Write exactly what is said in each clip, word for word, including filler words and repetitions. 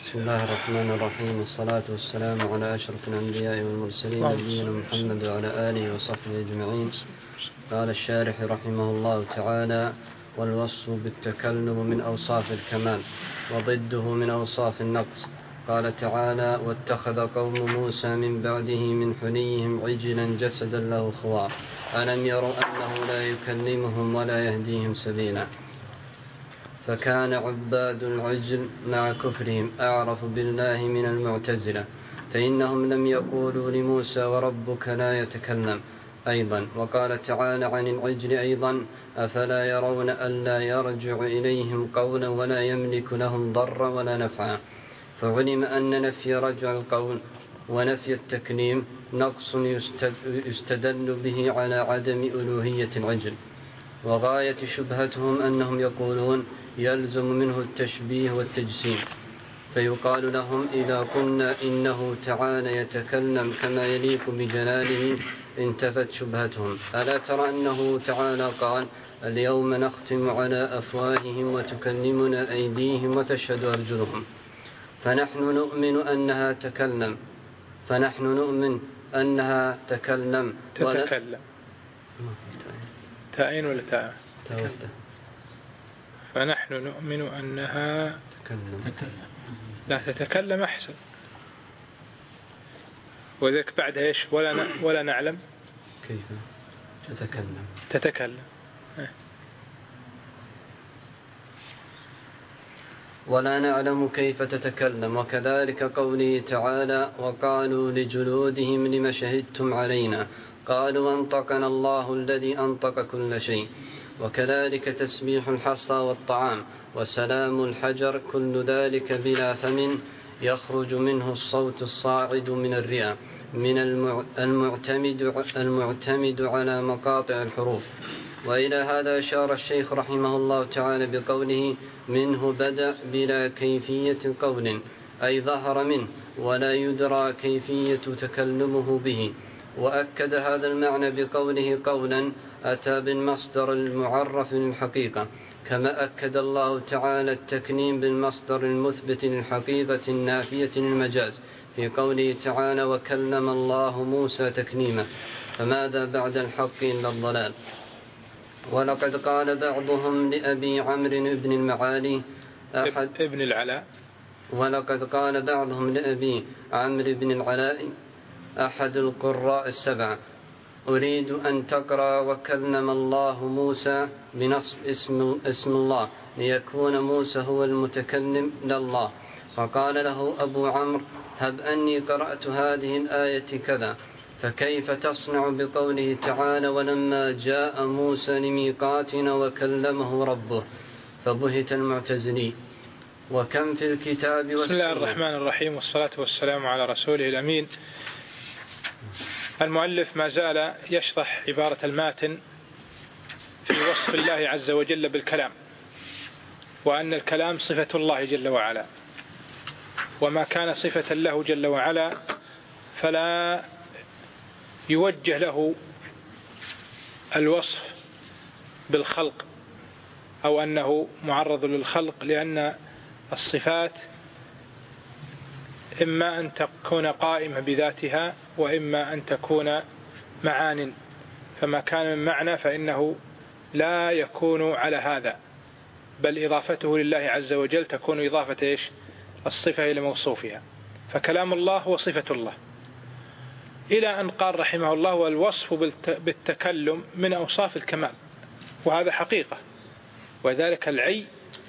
بسم الله الرحمن الرحيم، والصلاة والسلام على أشرف الأنبياء والمرسلين نبينا محمد وعلى آله وصحبه أجمعين. قال الشارح رحمه الله تعالى: والوصف بالتكلم من أوصاف الكمال، وضده من أوصاف النقص. قال تعالى: واتخذ قوم موسى من بعده من حليهم عجلا جسدا له خوار ألم يروا أنه لا يكلمهم ولا يهديهم سبيلا. فكان عباد العجل مع كفرهم أعرف بالله من المعتزلة، فإنهم لم يقولوا لموسى وربك لا يتكلم أيضا. وقال تعالى عن العجل أيضا: أفلا يرون ألا يرجع إليهم قولا ولا يملك لهم ضرا ولا نفعا. فعلم أن نفي رجع القول ونفي التكليم نقص يستدل به على عدم ألوهية العجل. وغاية شبهتهم أنهم يقولون يلزم منه التشبيه والتجسيم، فيقال لهم: إذا قلنا إنه تعالى يتكلم كما يليق بجلاله انتفت شبهتهم. ألا ترى أنه تعالى قال: اليوم نختم على أفواههم وتكلمنا أيديهم وتشهد أرجلهم. فنحن نؤمن أنها تكلم فنحن نؤمن أنها تكلم تتكلم تائن ولا تاء؟ فنحن نؤمن أنها تتكلم. لا، تتكلم أحسن. وذلك بعد إيش؟ ولا ن... ولا نعلم كيف تتكلم تتكلم ولا نعلم كيف تتكلم. وكذلك قوله تعالى: وقالوا لجلودهم لم شهدتم علينا قالوا أنطقنا الله الذي أنطق كل شيء. وكذلك تسبيح الحصى والطعام وسلام الحجر كل ذلك بلا فم يخرج منه الصوت الصاعد من الرئة من المعتمد, المعتمد على مقاطع الحروف. وإلى هذا أشار الشيخ رحمه الله تعالى بقوله: منه بدأ بلا كيفية قول، أي ظهر منه ولا يدرى كيفية تكلمه به. وأكد هذا المعنى بقوله قولا أتى بالمصدر المعرف للحقيقة، كما أكد الله تعالى التكنيم بالمصدر المثبت للحقيقة النافية للمجاز في قوله تعالى: وكلم الله موسى تكليما. فماذا بعد الحق إلا الضلال. ولقد قال بعضهم لأبي عمرو بن المعالي أحد ابن العلاء ولقد قال بعضهم لأبي عمرو بن العلاء أحد القراء السبعة: أريد أن تقرأ وكلم الله موسى بنصب اسم, اسم الله ليكون موسى هو المتكلم لله. فقال له أبو عمرو: هب أني قرأت هذه الآية كذا، فكيف تصنع بقوله تعالى: ولما جاء موسى لميقاتنا وكلمه ربه. فبهت المعتزلي. وكم في الكتاب والسنة. بسم الله الرحمن الرحيم، والصلاة والسلام على رسوله الأمين. المؤلف ما زال يشرح عبارة الماتن في وصف الله عز وجل بالكلام، وأن الكلام صفة الله جل وعلا، وما كان صفة له جل وعلا فلا يوجه له الوصف بالخلق أو أنه معرض للخلق، لأن الصفات إما أن تكون قائمة بذاتها وإما أن تكون معان، فما كان من معنى فإنه لا يكون على هذا، بل إضافته لله عز وجل تكون إضافة إيش؟ الصفة إلى موصوفها. فكلام الله هو صفة الله، إلى أن قال رحمه الله: والوصف بالتكلم من أوصاف الكمال. وهذا حقيقة، وذلك العي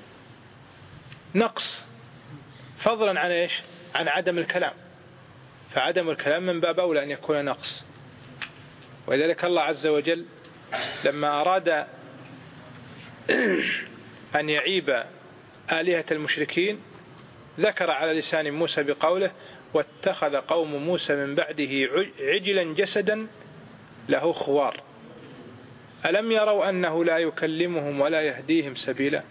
نقص، فضلا عن إيش؟ عن عدم الكلام. فعدم الكلام من باب أولى أن يكون نقص. ولذلك الله عز وجل لما أراد أن يعيب آلهة المشركين ذكر على لسان موسى بقوله: واتخذ قوم موسى من بعده عجلا جسدا له خوار ألم يروا أنه لا يكلمهم ولا يهديهم سبيلا.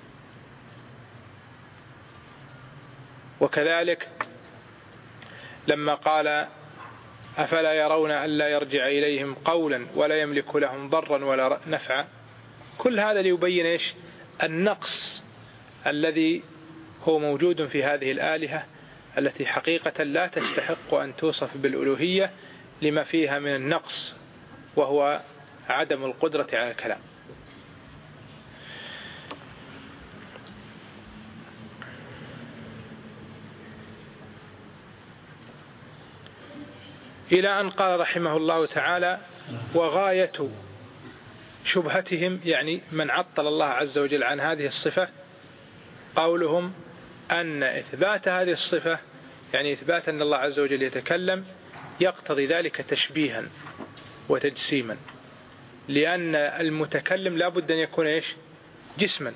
وكذلك لما قال: أفلا يرون ألا يرجع إليهم قولا ولا يملك لهم ضرا ولا نفعا. كل هذا ليبين إيش؟ النقص الذي هو موجود في هذه الآلهة التي حقيقة لا تستحق أن توصف بالألوهية لما فيها من النقص، وهو عدم القدرة على الكلام. إلى أن قال رحمه الله تعالى: وغاية شبهتهم، يعني من عطل الله عز وجل عن هذه الصفة، قولهم أن إثبات هذه الصفة، يعني إثبات أن الله عز وجل يتكلم، يقتضي ذلك تشبيها وتجسيما، لأن المتكلم لا بد أن يكون إيش؟ جسما.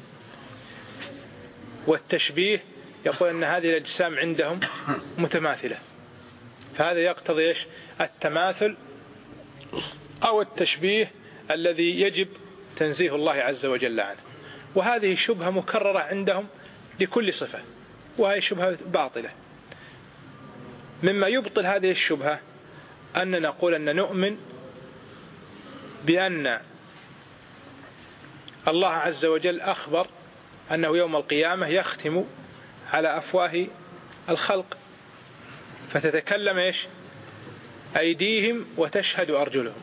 والتشبيه يقول أن هذه الأجسام عندهم متماثلة، فهذا يقتضي إيش؟ التماثل أو التشبيه الذي يجب تنزيه الله عز وجل عنه. وهذه شبهة مكررة عندهم لكل صفة، وهي شبهة باطلة. مما يبطل هذه الشبهة أن نقول أن نؤمن بأن الله عز وجل أخبر أنه يوم القيامة يختم على أفواه الخلق، فتتكلم إيش؟ أيديهم وتشهد أرجلهم.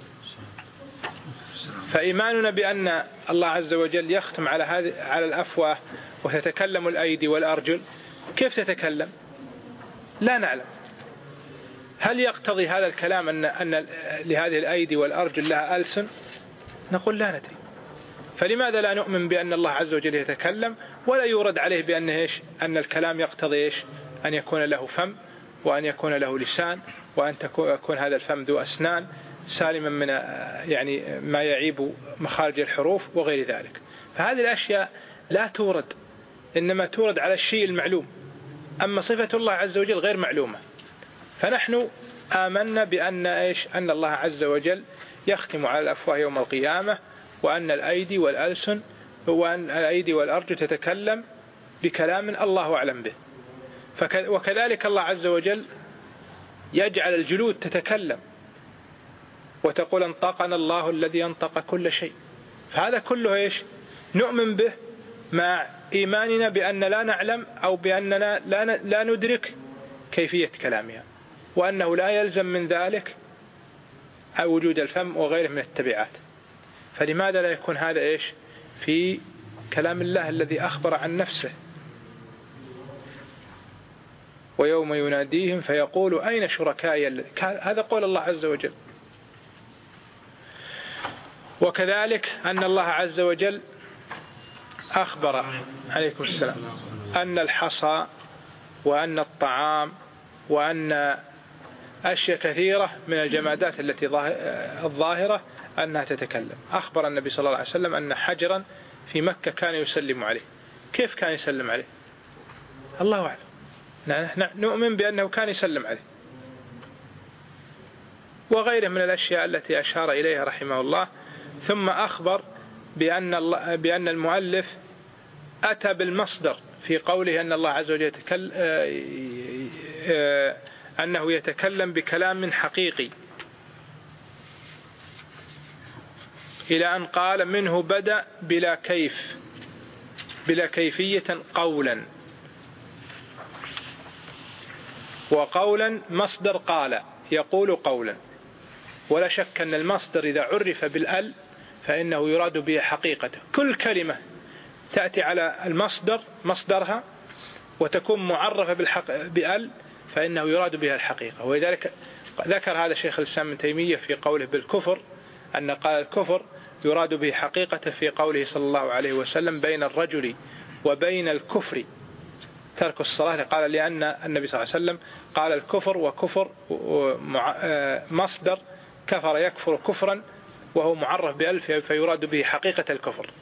فإيماننا بأن الله عز وجل يختم على هذه على الأفواه وتتكلم الأيدي والأرجل، كيف تتكلم؟ لا نعلم. هل يقتضي هذا الكلام أن أن لهذه الأيدي والأرجل لها ألسن؟ نقول لا ندري. فلماذا لا نؤمن بأن الله عز وجل يتكلم، ولا يورد عليه بأن إيش؟ أن الكلام يقتضي إيش؟ أن يكون له فم، وأن يكون له لسان، وأن يكون هذا الفم ذو أسنان سالما من يعني ما يعيب مخارج الحروف وغير ذلك. فهذه الأشياء لا تورد، إنما تورد على الشيء المعلوم. أما صفة الله عز وجل غير معلومة. فنحن آمنا بأن إيش؟ أن الله عز وجل يختم على الأفواه يوم القيامة، وأن الأيدي والألسن وأن الأيدي والأرجل تتكلم بكلام الله أعلم به. وكذلك الله عز وجل يجعل الجلود تتكلم وتقول: انطقنا الله الذي ينطق كل شيء. فهذا كله إيش؟ نؤمن به مع إيماننا بأن لا نعلم أو بأننا لا ندرك كيفية كلامها، وأنه لا يلزم من ذلك وجود الفم وغيره من التبعات. فلماذا لا يكون هذا إيش في كلام الله الذي أخبر عن نفسه؟ ويوم يناديهم فيقول: أين شركائي؟ هذا قول الله عز وجل. وكذلك أن الله عز وجل أخبر عليكم السلام أن الحصى وأن الطعام وأن أشياء كثيرة من الجمادات التي الظاهرة أنها تتكلم. أخبر النبي صلى الله عليه وسلم أن حجرا في مكة كان يسلم عليه. كيف كان يسلم عليه؟ الله أعلم. نحن نؤمن بأنه كان يسلم عليه. وغيره من الأشياء التي أشار إليها رحمه الله. ثم أخبر بأن, الله بأن المؤلف أتى بالمصدر في قوله أن الله عز وجل يتكلم أنه يتكلم بكلام حقيقي، إلى أن قال: منه بدأ بلا كيف بلا كيفية قولا. وقولا مصدر قال، يقول قولا. ولا شك أن المصدر إذا عرف بالأل فإنه يراد به حقيقته. كل كلمة تأتي على المصدر مصدرها وتكون معرفة بالحق بأل فإنه يراد بها الحقيقة. ولذلك ذكر هذا شيخ الإسلام ابن تيمية في قوله بالكفر، أن قال الكفر يراد به حقيقته في قوله صلى الله عليه وسلم: بين الرجل وبين الكفر ترك الصلاة. قال لأن النبي صلى الله عليه وسلم قال الكفر وكفر مصدر كفر يكفر كفرا وهو معرف بألف فيراد به حقيقة الكفر.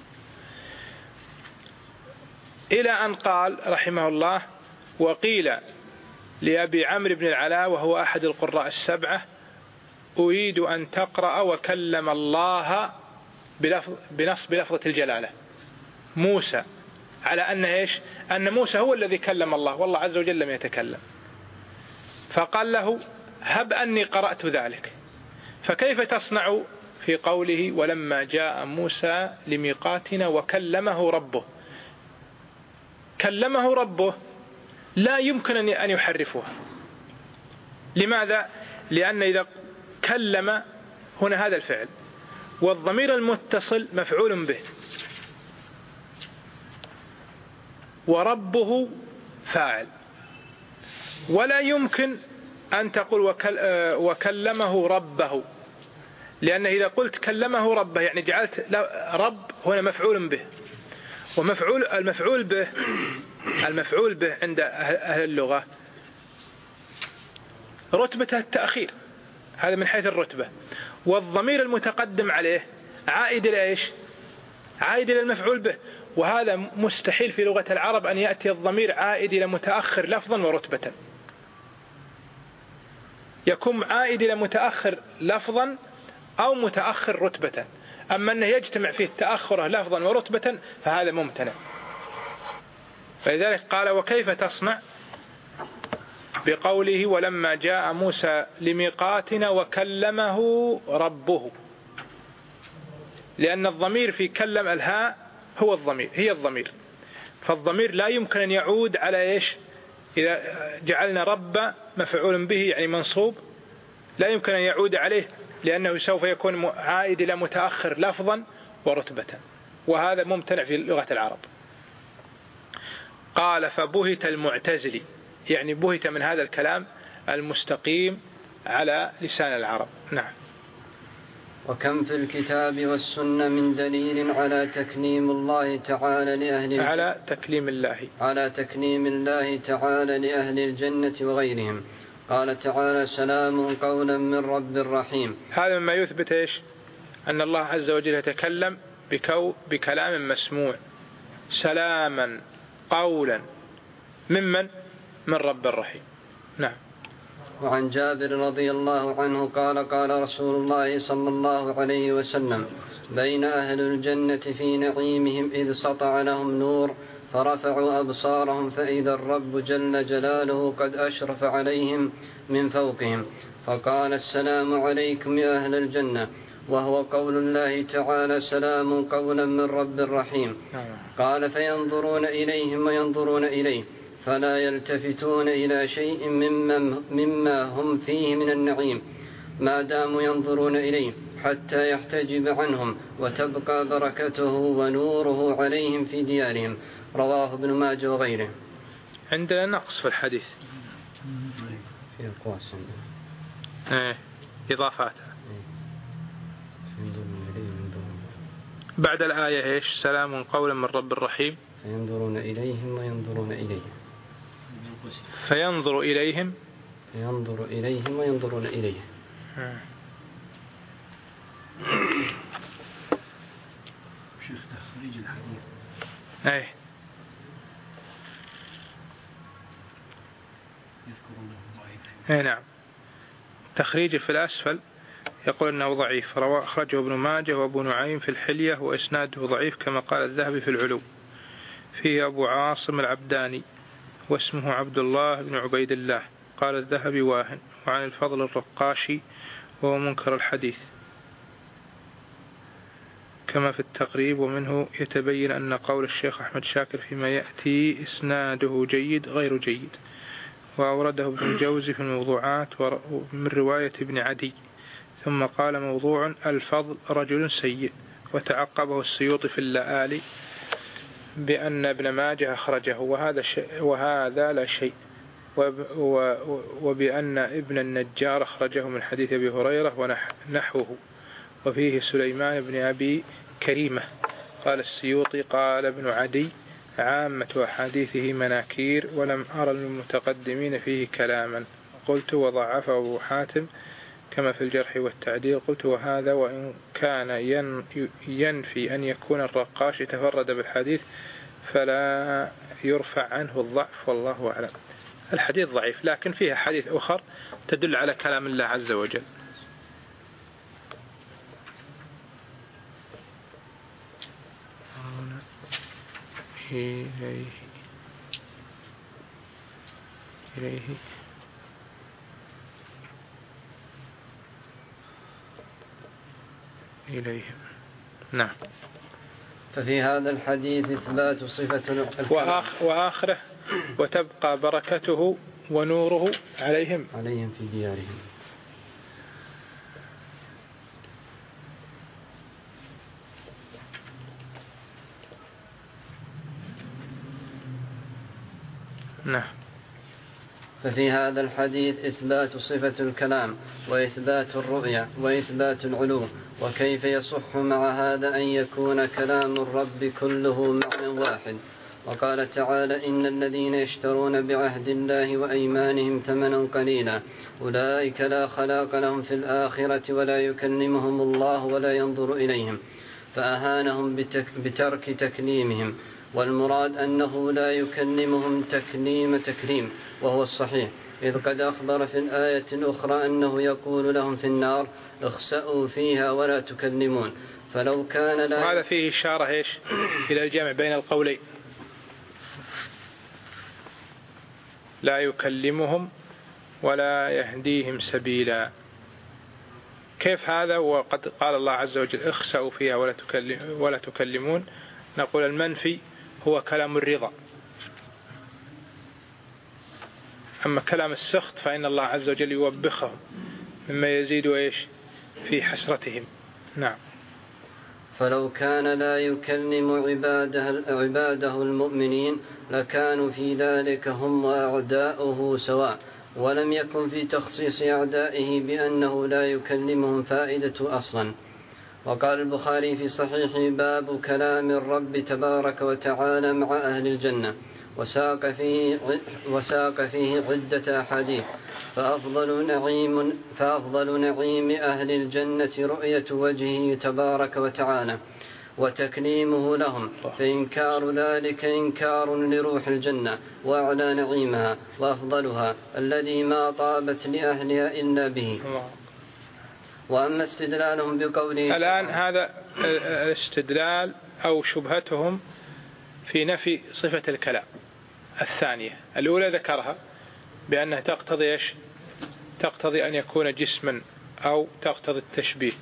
إلى أن قال رحمه الله: وقيل لأبي عمرو بن العلاء وهو أحد القراء السبعة: أريد أن تقرأ وكلم الله بنص بلفظة الجلالة موسى، على أن إيش؟ أن موسى هو الذي كلم الله والله عز وجل لم يتكلم. فقال له: هب أني قرأت ذلك، فكيف تصنع في قوله: ولما جاء موسى لميقاتنا وكلمه ربه؟ كلمه ربه لا يمكن أن يحرفوها. لماذا؟ لأن إذا كلم هنا هذا الفعل، والضمير المتصل مفعول به، وربه فاعل، ولا يمكن أن تقول وكلمه ربه، لأن إذا قلت كلمه ربه يعني جعلت رب هنا مفعول به، ومفعول المفعول به المفعول به عند أهل اللغة رتبته التأخير، هذا من حيث الرتبة، والضمير المتقدم عليه عائد إلى إيش؟ عائد إلى المفعول به، وهذا مستحيل في لغة العرب أن يأتي الضمير عائد إلى متأخر لفظا ورتبة، يكون عائد إلى متأخر لفظا أو متأخر رتبة، أما أنه يجتمع فيه تأخره لفظا ورتبة فهذا ممتنع. فلذلك قال وكيف تصنع بقوله ولما جاء موسى لميقاتنا وكلمه ربه، لأن الضمير في كلم الهاء هو الضمير هي الضمير، فالضمير لا يمكن أن يعود على إيش؟ إذا جعلنا رب مفعول به يعني منصوب لا يمكن أن يعود عليه، لأنه سوف يكون عائد إلى متأخر لفظا ورتبة، وهذا ممتنع في لغة العرب. قال فبهت المعتزلي، يعني بهت من هذا الكلام المستقيم على لسان العرب. نعم. وكم في الكتاب والسنة من دليل على تكليم الله تعالى لأهل على تكليم الله على تكليم الله تعالى لأهل الجنة وغيرهم. قال تعالى سلام قولا من رب رحيم. هذا مما يثبت إيش؟ أن الله عز وجل يتكلم بكو بكلام مسموع، سلاما قولا ممن؟ من رب الرحيم. نعم. وعن جابر رضي الله عنه قال قال رسول الله صلى الله عليه وسلم بين أهل الجنة في نعيمهم إذ سطع لهم نور فرفعوا أبصارهم فإذا الرب جل جلاله قد أشرف عليهم من فوقهم فقال السلام عليكم يا أهل الجنة، وهو قول الله تعالى سلام قولا من رب رحيم. قال فينظرون إليهم وينظرون إليه فلا يلتفتون إلى شيء مما, مما هم فيه من النعيم ما داموا ينظرون إليه حتى يحتجب عنهم وتبقى بركته ونوره عليهم في ديارهم. رواه ابن ماجه وغيره. عندنا نقص في الحديث في القواس ايه إضافات بعد الآية إيش؟ سلام قولا من رب الرحيم. فينظرون إليهم وينظرون إليه فينظر إليهم فينظر إليهم وينظرون إليه. شيخ تخريج الحديث ايه يذكرونه ضعيف. ايه نعم. تخريجه في الأسفل يقول أنه ضعيف، رواه أخرجه ابن ماجه وابو نعيم في الحلية وإسناده ضعيف كما قال الذهبي في العلو. فيه أبو عاصم العبداني واسمه عبد الله بن عبيد الله، قال الذهبي واهن. وعن الفضل الرقاشي وهو منكر الحديث كما في التقريب، ومنه يتبين أن قول الشيخ أحمد شاكر فيما يأتي إسناده جيد غير جيد. وأورده ابن الجوزي في الموضوعات من رواية ابن عدي، ثم قال موضوع الفضل رجل سيء، وتعقبه السيوطي في اللآلي بأن ابن ماجه أخرجه وهذا, وهذا لا شيء، وبأن ابن النجار أخرجه من حديث أبي هريرة ونحوه، وفيه سليمان بن أبي كريمة. قال السيوطي قال ابن عدي عامة أحاديثه مناكير ولم أرى المتقدمين فيه كلاما. قلت وضعفه أبو حاتم كما في الجرح والتعديل. قلت وهذا وإن كان ينفي أن يكون الرقاش تفرد بالحديث فلا يرفع عنه الضعف والله أعلم. الحديث ضعيف لكن فيها حديث أخر تدل على كلام الله عز وجل. إليه إليه إليهم. نعم. ففي هذا الحديث إثبات صفة وآخ وآخره وتبقى بركته ونوره عليهم عليهم في ديارهم. نعم. ففي هذا الحديث إثبات صفة الكلام وإثبات الرؤية وإثبات العلو. وكيف يصح مع هذا أن يكون كلام الرب كله معنى واحد؟ وقال تعالى: إن الذين يشترون بعهد الله وأيمانهم ثمنا قليلا أولئك لا خلاق لهم في الآخرة ولا يكلمهم الله ولا ينظر إليهم، فأهانهم بترك تكليمهم. والمراد أنه لا يكلمهم تكليم تكريم، وهو الصحيح، إذ قد أخبر في الآية الأخرى أنه يقول لهم في النار: اخسأوا فيها ولا تكلمون. فلو كان لا وهذا فيه إشارة إيش إلى الجمع بين القولين، لا يكلمهم ولا يهديهم سبيلا. كيف هذا وقد قال الله عز وجل: اخسأوا فيها ولا, تكلم ولا تكلمون؟ نقول المنفي هو كلام الرضا، أما كلام السخط فإن الله عز وجل يوبخهم مما يزيد إيش في حسرتهم. نعم. فلو كان لا يكلم عباده, عباده المؤمنين لكانوا في ذلك هم وأعداؤه سواء، ولم يكن في تخصيص أعدائه بأنه لا يكلمهم فائدة أصلا. وقال البخاري في صحيحه: باب كلام الرب تبارك وتعالى مع أهل الجنة، وساق فيه, وساق فيه عدة أحاديث. فأفضل نعيم, فأفضل نعيم أهل الجنة رؤية وجهه تبارك وتعالى وتكليمه لهم، فإنكار ذلك إنكار لروح الجنة وأعلى نعيمها وأفضلها الذي ما طابت لأهلها إلا به. وأما استدلالهم بقوله الآن هذا الاستدلال أو شبهتهم في نفي صفة الكلام الثانية. الأولى ذكرها بأنها تقتضي إيش؟ تقتضي أن يكون جسما أو تقتضي التشبيه،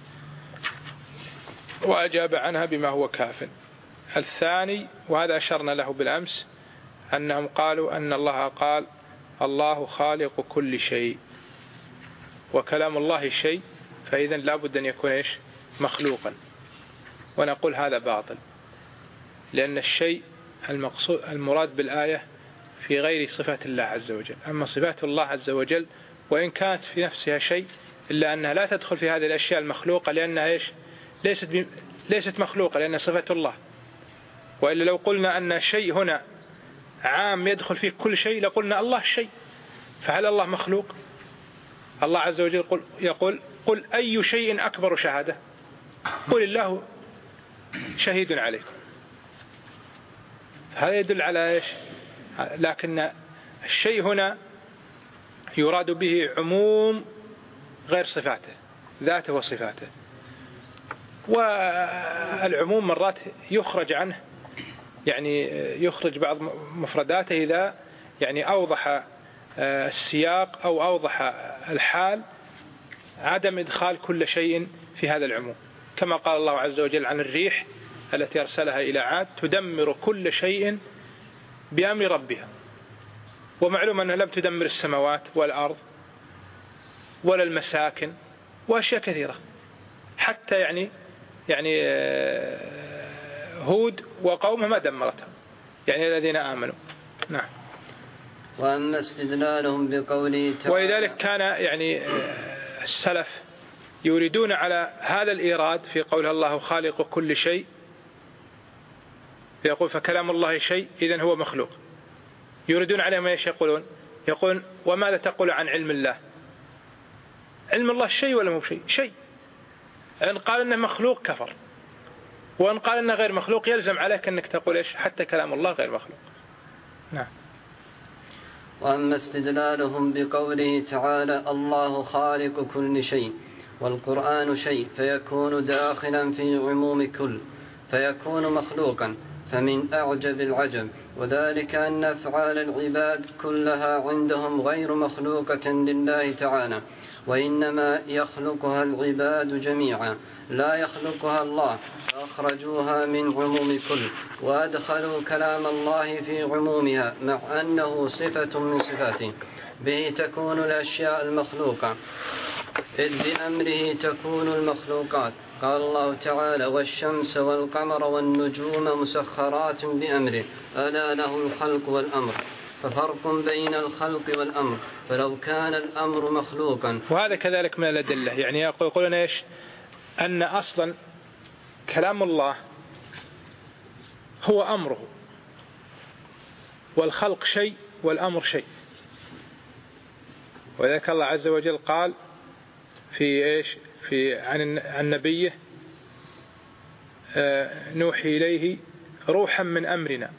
وأجاب عنها بما هو كاف. الثاني وهذا أشرنا له بالأمس أنهم قالوا أن الله قال: الله خالق كل شيء، وكلام الله شيء، فإذا لابد أن يكون إيش؟ مخلوقا. ونقول هذا باطل، لأن الشيء المقصود المراد بالآية في غير صفات الله عز وجل. أما صفات الله عز وجل وإن كانت في نفسها شيء إلا أنها لا تدخل في هذه الأشياء المخلوقة، لأنها إيش؟ ليست ليست مخلوقة، لأنها صفة الله. وإلا لو قلنا أن شيء هنا عام يدخل فيه كل شيء لقلنا الله شيء، فهل الله مخلوق؟ الله عز وجل يقول, يقول قل أي شيء أكبر شهادة؟ قل الله شهيد عليكم. هذا يدل على إيش؟ لكن الشيء هنا يراد به عموم غير صفاته، ذاته وصفاته. والعموم مرات يخرج عنه، يعني يخرج بعض مفرداته إذا يعني أوضح السياق أو أوضح الحال عدم إدخال كل شيء في هذا العموم، كما قال الله عز وجل عن الريح التي أرسلها إلى عاد: تدمر كل شيء بأمر ربها. ومعلوم أنها لم تدمر السماوات والأرض ولا المساكن وأشياء كثيرة، حتى يعني يعني هود وقومه ما دمرتهم، يعني الذين آمنوا. نعم. وأما استدلالهم بقوله تعالى، ولذلك كان يعني السلف يريدون على هذا الإيراد في قول الله خالق كل شيء، يقول فكلام الله شيء إذن هو مخلوق. يريدون عليه ما يقولون يقولون وماذا تقول عن علم الله؟ علم الله شيء ولا مو شيء؟ شيء. إن قال إنه مخلوق كفر، وإن قال إنه غير مخلوق يلزم عليك أنك تقول إيش؟ حتى كلام الله غير مخلوق. نعم. وأما استدلالهم بقوله تعالى: الله خالق كل شيء، والقرآن شيء، فيكون داخلا في عموم كل، فيكون مخلوقا. فمن أعجب العجب، وذلك أن أفعال العباد كلها عندهم غير مخلوقة لله تعالى، وإنما يخلقها العباد جميعا لا يخلقها الله، فأخرجوها من عموم كل وأدخلوا كلام الله في عمومها، مع أنه صفة من صفاته، به تكون الأشياء المخلوقة، إذ بأمره تكون المخلوقات. قال الله تعالى: والشمس والقمر والنجوم مسخرات بأمره ألا له الخلق والأمر. ففرق بين الخلق والأمر، فلو كان الأمر مخلوقا. وهذا كذلك من الأدلة، يعني يقولون إيش؟ أن أصلا كلام الله هو أمره، والخلق شيء والأمر شيء. وذلك الله عز وجل قال في إيش في عن عن نبيه: آه نوحي إليه روحا من أمرنا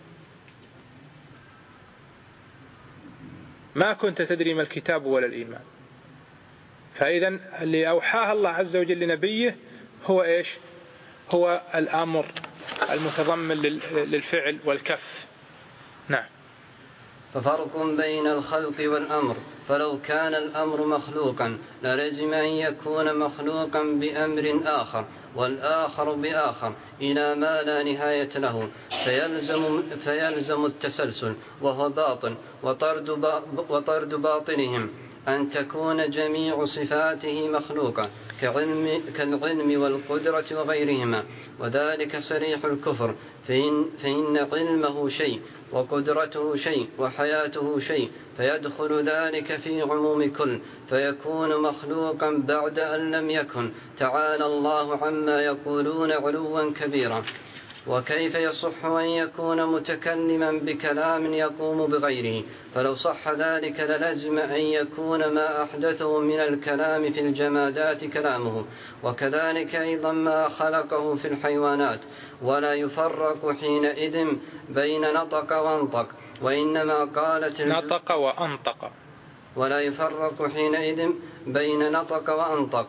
ما كنت تدري ما الكتاب ولا الإيمان. فإذا اللي أوحاه الله عز وجل لنبيه هو إيش؟ هو الأمر المتضمن للفعل والكف. نعم. ففرق بين الخلق والأمر، فلو كان الأمر مخلوقا للزم أن يكون مخلوقا بأمر آخر والآخر بآخر إلى ما لا نهاية له، فيلزم, فيلزم التسلسل، وهو باطل، وطرد, با وطرد باطلهم أن تكون جميع صفاته مخلوقة كعلم كالعلم والقدرة وغيرهما، وذلك صريح الكفر، فإن, فإن علمه شيء وقدرته شيء وحياته شيء، فيدخل ذلك في عموم كل، فيكون مخلوقا بعد أن لم يكن، تعالى الله عما يقولون علوا كبيرا. وكيف يصح أن يكون متكلما بكلام يقوم بغيره؟ فلو صح ذلك للزم أن يكون ما أحدثه من الكلام في الجمادات كلامه، وكذلك أيضا ما خلقه في الحيوانات، ولا يفرق حينئذ بين نطق وانطق، وإنما قالت نطق وأنطق ولا يفرق حينئذ بين نطق وأنطق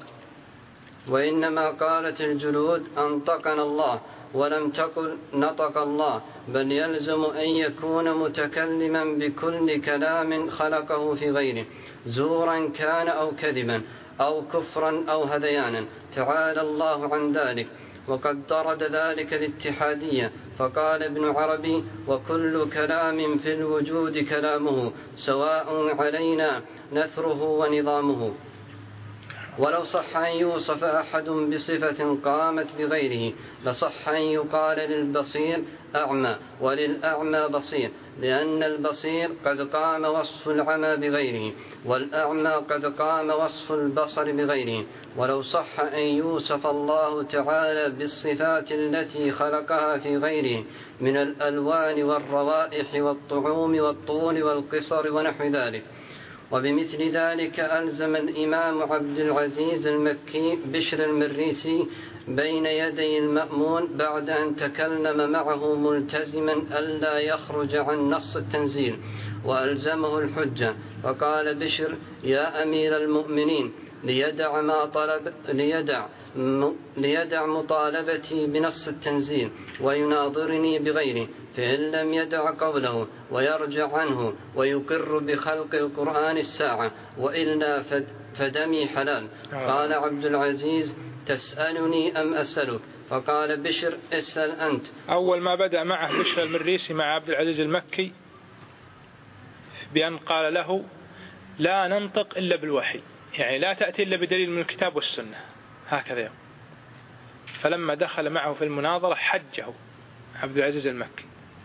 وإنما قالت الجلود أنطقنا الله، ولم تقل نطق الله، بل يلزم أن يكون متكلما بكل كلام خلقه في غيره، زورا كان أو كذبا أو كفرا أو هذيانا، تعالى الله عن ذلك. وقد طرد ذلك الاتحادية، فقال ابن عربي: وكل كلام في الوجود كلامه، سواء علينا نثره ونظامه. ولو صح أن يوصف أحد بصفة قامت بغيره لصح أن يقال للبصير أعمى وللأعمى بصير، لأن البصير قد قام وصف العمى بغيره، والأعمى قد قام وصف البصر بغيره. ولو صح أن يوصف الله تعالى بالصفات التي خلقها في غيره من الألوان والروائح والطعوم والطول والقصر ونحو ذلك. وبمثل ذلك ألزم الإمام عبد العزيز المكي بشر المريسي بين يدي المأمون بعد أن تكلم معه ملتزما ألا يخرج عن نص التنزيل، وألزمه الحجة، فقال بشر: يا أمير المؤمنين، ليدع, ما طلب ليدع, ليدع مطالبتي بنص التنزيل ويناظرني بغيره، فإن لم يدع قوله ويرجع عنه ويقر بخلق القرآن الساعة، وإلا فدمي حلال. قال عبد العزيز: تسألني أم أسألك؟ فقال بشر: اسأل أنت. أول ما بدأ معه بشر المريسي مع عبد العزيز المكي بأن قال له: لا ننطق إلا بالوحي، يعني لا تأتي إلا بدليل من الكتاب والسنة، هكذا يوم. فلما دخل معه في المناظرة حجه عبد العزيز المكي،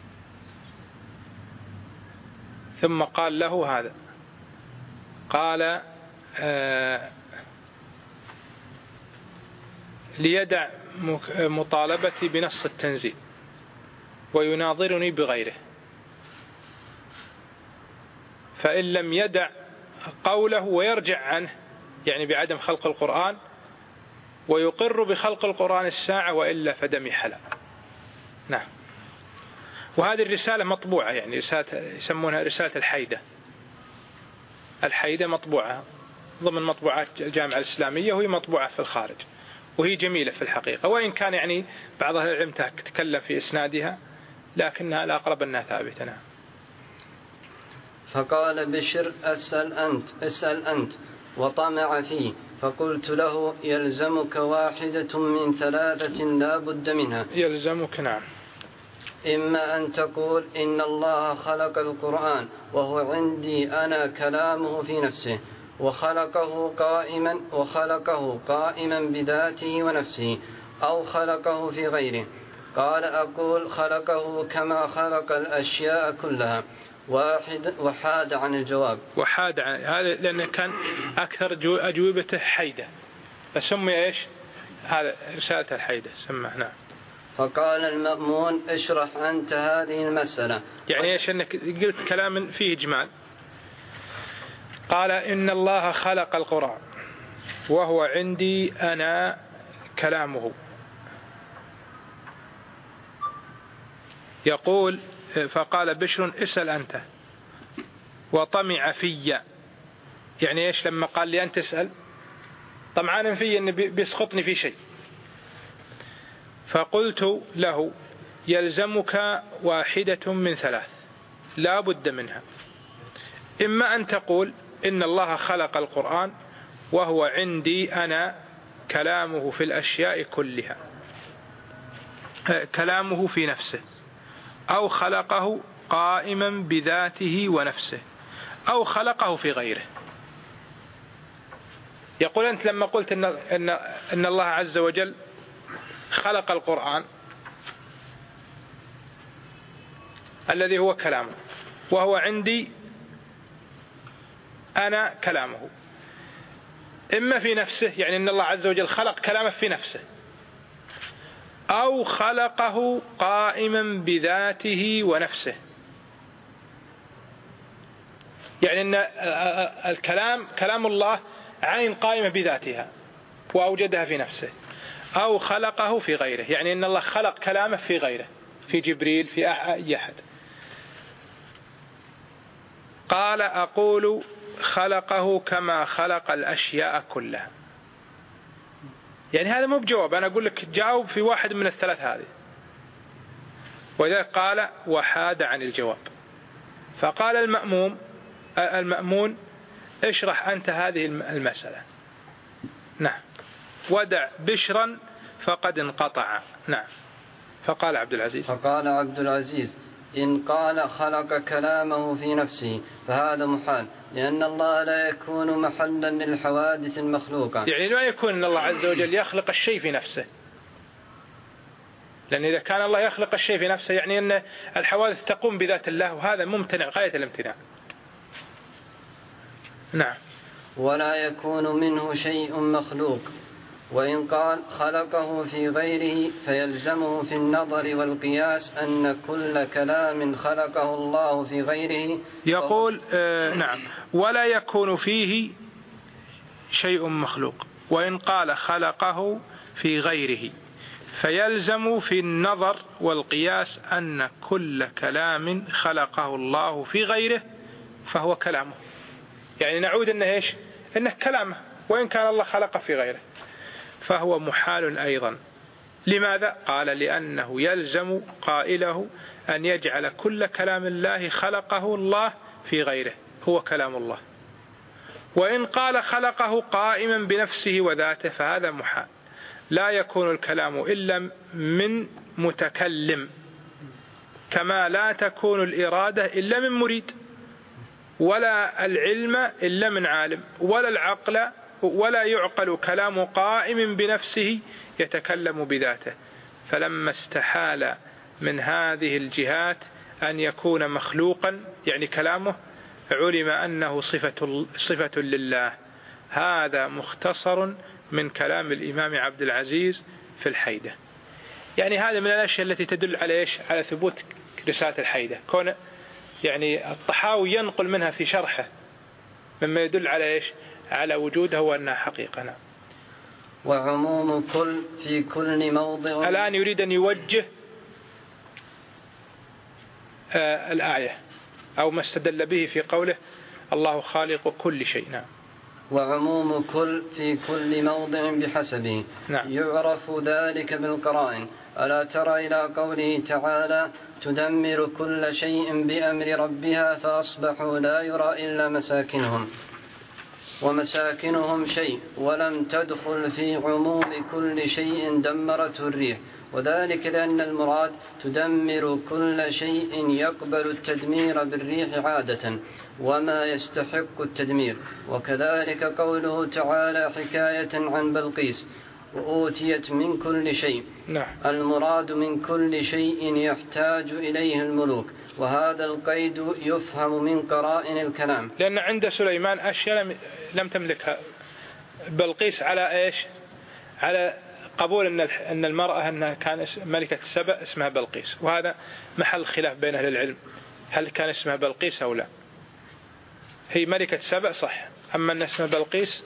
ثم قال له هذا، قال: آه ليدع مطالبتي بنص التنزيل ويناظرني بغيره، فإن لم يدع قوله ويرجع عنه، يعني بعدم خلق القرآن، ويقر بخلق القرآن الساعة، وإلا فدمي حلال. نعم. وهذه الرسالة مطبوعة، يعني رسالة يسمونها رسالة الحيدة. الحيدة مطبوعة ضمن مطبوعات الجامعة الإسلامية، وهي مطبوعة في الخارج، وهي جميلة في الحقيقة، وإن كان يعني بعض أهل العلم تكلم في إسنادها، لكنها الأقرب أنها ثابتة. نعم. فقال بشر اسأل أنت اسأل أنت وطمع فيه، فقلت له يلزمك واحدة من ثلاثة لا بد منها. يلزمك. نعم. إما أن تقول إن الله خلق القرآن وهو عندي أنا كلامه في نفسه، وخلقه قائما وخلقه قائما بذاته ونفسه، أو خلقه في غيره. قال أقول خلقه كما خلق الأشياء كلها. واحد وحاد عن الجواب. وحاد عن هذا لأنه كان أكثر أجوبته حيدة، فسمي إيش هذا رسالة الحيدة سماه. نعم. فقال المأمون اشرح أنت هذه المسألة. يعني إيش أنك قلت كلام فيه إجمال. قال إن الله خلق القرآن وهو عندي أنا كلامه. يقول فقال بشر اسأل أنت وطمع في، يعني إيش لما قال لي أنت اسأل طمعان في أن بيسخطني في شيء. فقلت له يلزمك واحدة من ثلاث لا بد منها. إما أن تقول إن الله خلق القرآن وهو عندي أنا كلامه في الأشياء كلها، كلامه في نفسه، أو خلقه قائما بذاته ونفسه، أو خلقه في غيره. يقول أنت لما قلت إن, إن, إن الله عز وجل خلق القرآن الذي هو كلامه وهو عندي أنا كلامه، إما في نفسه يعني إن الله عز وجل خلق كلامه في نفسه، أو خلقه قائما بذاته ونفسه، يعني أن الكلام كلام الله عين قائمة بذاتها وأوجدها في نفسه، أو خلقه في غيره، يعني أن الله خلق كلامه في غيره، في جبريل، في أي أحد. قال أقول خلقه كما خلق الأشياء كلها. يعني هذا مو بجواب، أنا أقول لك جاوب في واحد من الثلاث هذه. وذلك قال وحاد عن الجواب. فقال المأموم المأمون اشرح أنت هذه المسألة. نعم. ودع بشرا فقد انقطع. نعم. فقال عبد العزيز فقال عبد العزيز إن قال خلق كلامه في نفسه فهذا محال، لأن الله لا يكون محلا للحوادث المخلوقة. يعني لا يكون أن الله عز وجل يخلق الشيء في نفسه، لأن إذا كان الله يخلق الشيء في نفسه يعني أن الحوادث تقوم بذات الله، وهذا ممتنع غاية الامتناع. نعم. ولا يكون منه شيء مخلوق. وإن قال خلقه في غيره فيلزمه في النظر والقياس أن كل كلام خلقه الله في غيره. يقول آه نعم ولا يكون فيه شيء مخلوق. وإن قال خلقه في غيره فيلزم في النظر والقياس أن كل كلام خلقه الله في غيره فهو كلامه. يعني نعود أنه إيش أنه كلامه، وإن كان الله خلقه في غيره فهو محال أيضا. لماذا؟ قال لأنه يلزم قائله أن يجعل كل كلام الله خلقه الله في غيره هو كلام الله. وإن قال خلقه قائما بنفسه وذاته فهذا محال. لا يكون الكلام إلا من متكلم، كما لا تكون الإرادة إلا من مريد، ولا العلم إلا من عالم، ولا العقل ولا يعقل كلام قائم بنفسه يتكلم بذاته. فلما استحال من هذه الجهات أن يكون مخلوقا يعني كلامه، علم أنه صفة, صفة لله. هذا مختصر من كلام الإمام عبد العزيز في الحيدة. يعني هذا من الأشياء التي تدل على إيش؟ على ثبوت رسالة الحيدة، كون يعني الطحاوي ينقل منها في شرحه مما يدل على إيش؟ على وجودها وأنها حقيقة. نعم. وعموم كل في كل موضع. الآن يريد أن يوجه آه الآية أو ما استدل به في قوله الله خالق كل شيء. نعم. وعموم كل في كل موضع بحسبه. نعم. يعرف ذلك بالقرائن. ألا ترى إلى قوله تعالى تدمر كل شيء بأمر ربها فأصبحوا لا يرى إلا مساكنهم ومساكنهم شيء ولم تدخل في عموم كل شيء دمرته الريح، وذلك لأن المراد تدمر كل شيء يقبل التدمير بالريح عادة وما يستحق التدمير. وكذلك قوله تعالى حكاية عن بلقيس وأوتيت من كل شيء. نعم. المراد من كل شيء يحتاج إليه الملوك، وهذا القيد يفهم من قرائن الكلام. لأن عند سليمان أشياء لم تملكها بلقيس على إيش؟ على قبول أن أن المرأة أنها كان ملكة سبأ اسمها بلقيس، وهذا محل خلاف بين أهل العلم، هل كان اسمها بلقيس أو لا. هي ملكة سبأ صح، أما أن اسمها بلقيس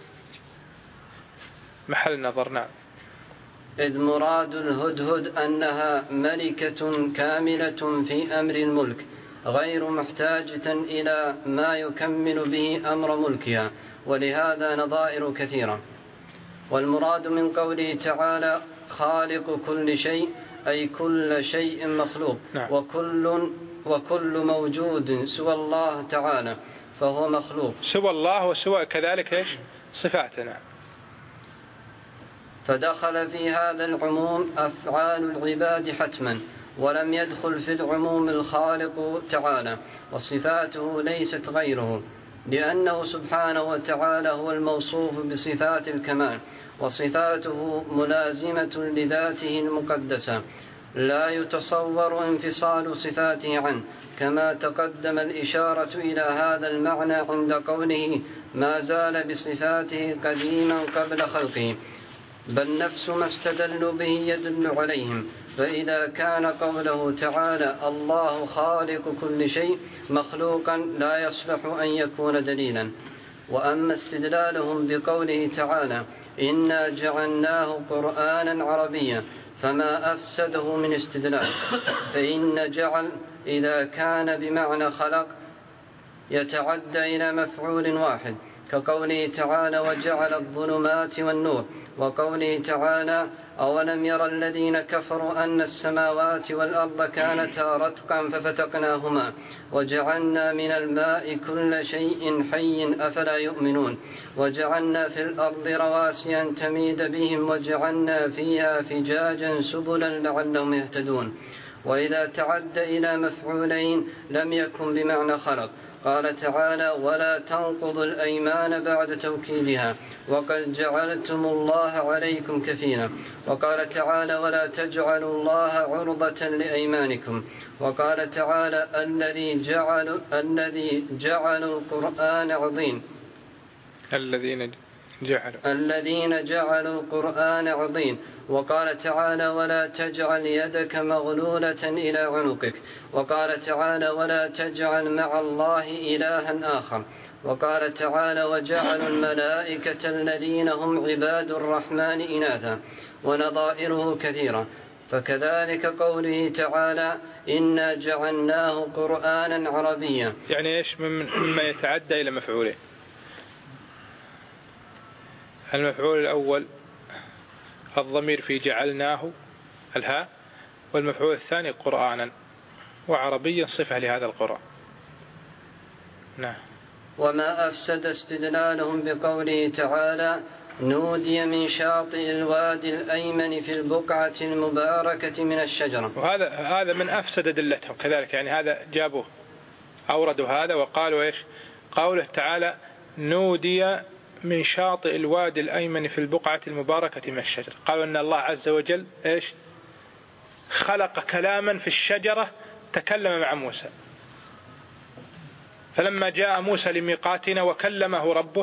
محل نظر. نعم. إذ مراد الهدهد أنها ملكة كاملة في أمر الملك غير محتاجة إلى ما يكمل به أمر ملكها، ولهذا نظائر كثيرة. والمراد من قوله تعالى خالق كل شيء أي كل شيء مخلوق. نعم. وكل, وكل موجود سوى الله تعالى فهو مخلوق. سوى الله وسوى كذلك إيش صفاتنا. فدخل في هذا العموم أفعال العباد حتما، ولم يدخل في العموم الخالق تعالى، وصفاته ليست غيره، لأنه سبحانه وتعالى هو الموصوف بصفات الكمال، وصفاته ملازمة لذاته المقدسة لا يتصور انفصال صفاته عنه، كما تقدم الإشارة إلى هذا المعنى عند قوله ما زال بصفاته قديما قبل خلقه، بل نفس ما استدلوا به يدل عليهم. فإذا كان قوله تعالى الله خالق كل شيء مخلوقا لا يصلح أن يكون دليلا. وأما استدلالهم بقوله تعالى إنا جعلناه قرآنا عربيا فما أفسده من استدلال، فإن جعل إذا كان بمعنى خلق يتعدى إلى مفعول واحد، كقوله تعالى وجعل الظلمات والنور، وقوله تعالى أولم يرى الذين كفروا أن السماوات والأرض كانتا رتقا ففتقناهما وجعلنا من الماء كل شيء حي أفلا يؤمنون وجعلنا في الأرض رواسي أن تميد بهم وجعلنا فيها فجاجا سبلا لعلهم يهتدون. وإذا تعد إلى مفعولين لم يكن بمعنى خلق. قال تعالى ولا تنقضوا الأيمان بعد توكيدها وقد جعلتم الله عليكم كفيلا. وقال تعالى ولا تجعلوا الله عرضة لأيمانكم. وقال تعالى الذي جعل الذي جعل القرآن عظيم الذين جعلوا الذين جعلوا القرآن عظيم. وقال تعالى ولا تجعل يدك مغلولة إلى عنقك. وقال تعالى ولا تجعل مع الله إلها آخر. وقال تعالى وجعلوا الملائكة الذين هم عباد الرحمن إناثا، ونظائره كثيرة. فكذلك قوله تعالى إنا جعلناه قرآنا عربيا، يعني إيش مما يتعدى إلى مفعوله. المفعول الأول الضمير في جعلناه الهاء، والمفعول الثاني قرآنا وعربيا صفة لهذا القرآن. نعم. وما أفسد استدلالهم بقوله تعالى نودي من شاطئ الوادي الأيمن في البقعة المباركة من الشجرة. وهذا هذا من أفسد دلتهم كذلك، يعني هذا جابوه أوردوا هذا وقالوا إيش قوله تعالى نودي من شاطئ الوادي الأيمن في البقعة المباركة من الشجرة. قالوا أن الله عز وجل إيش خلق كلاما في الشجرة تكلم مع موسى، فلما جاء موسى لميقاتنا وكلمه ربه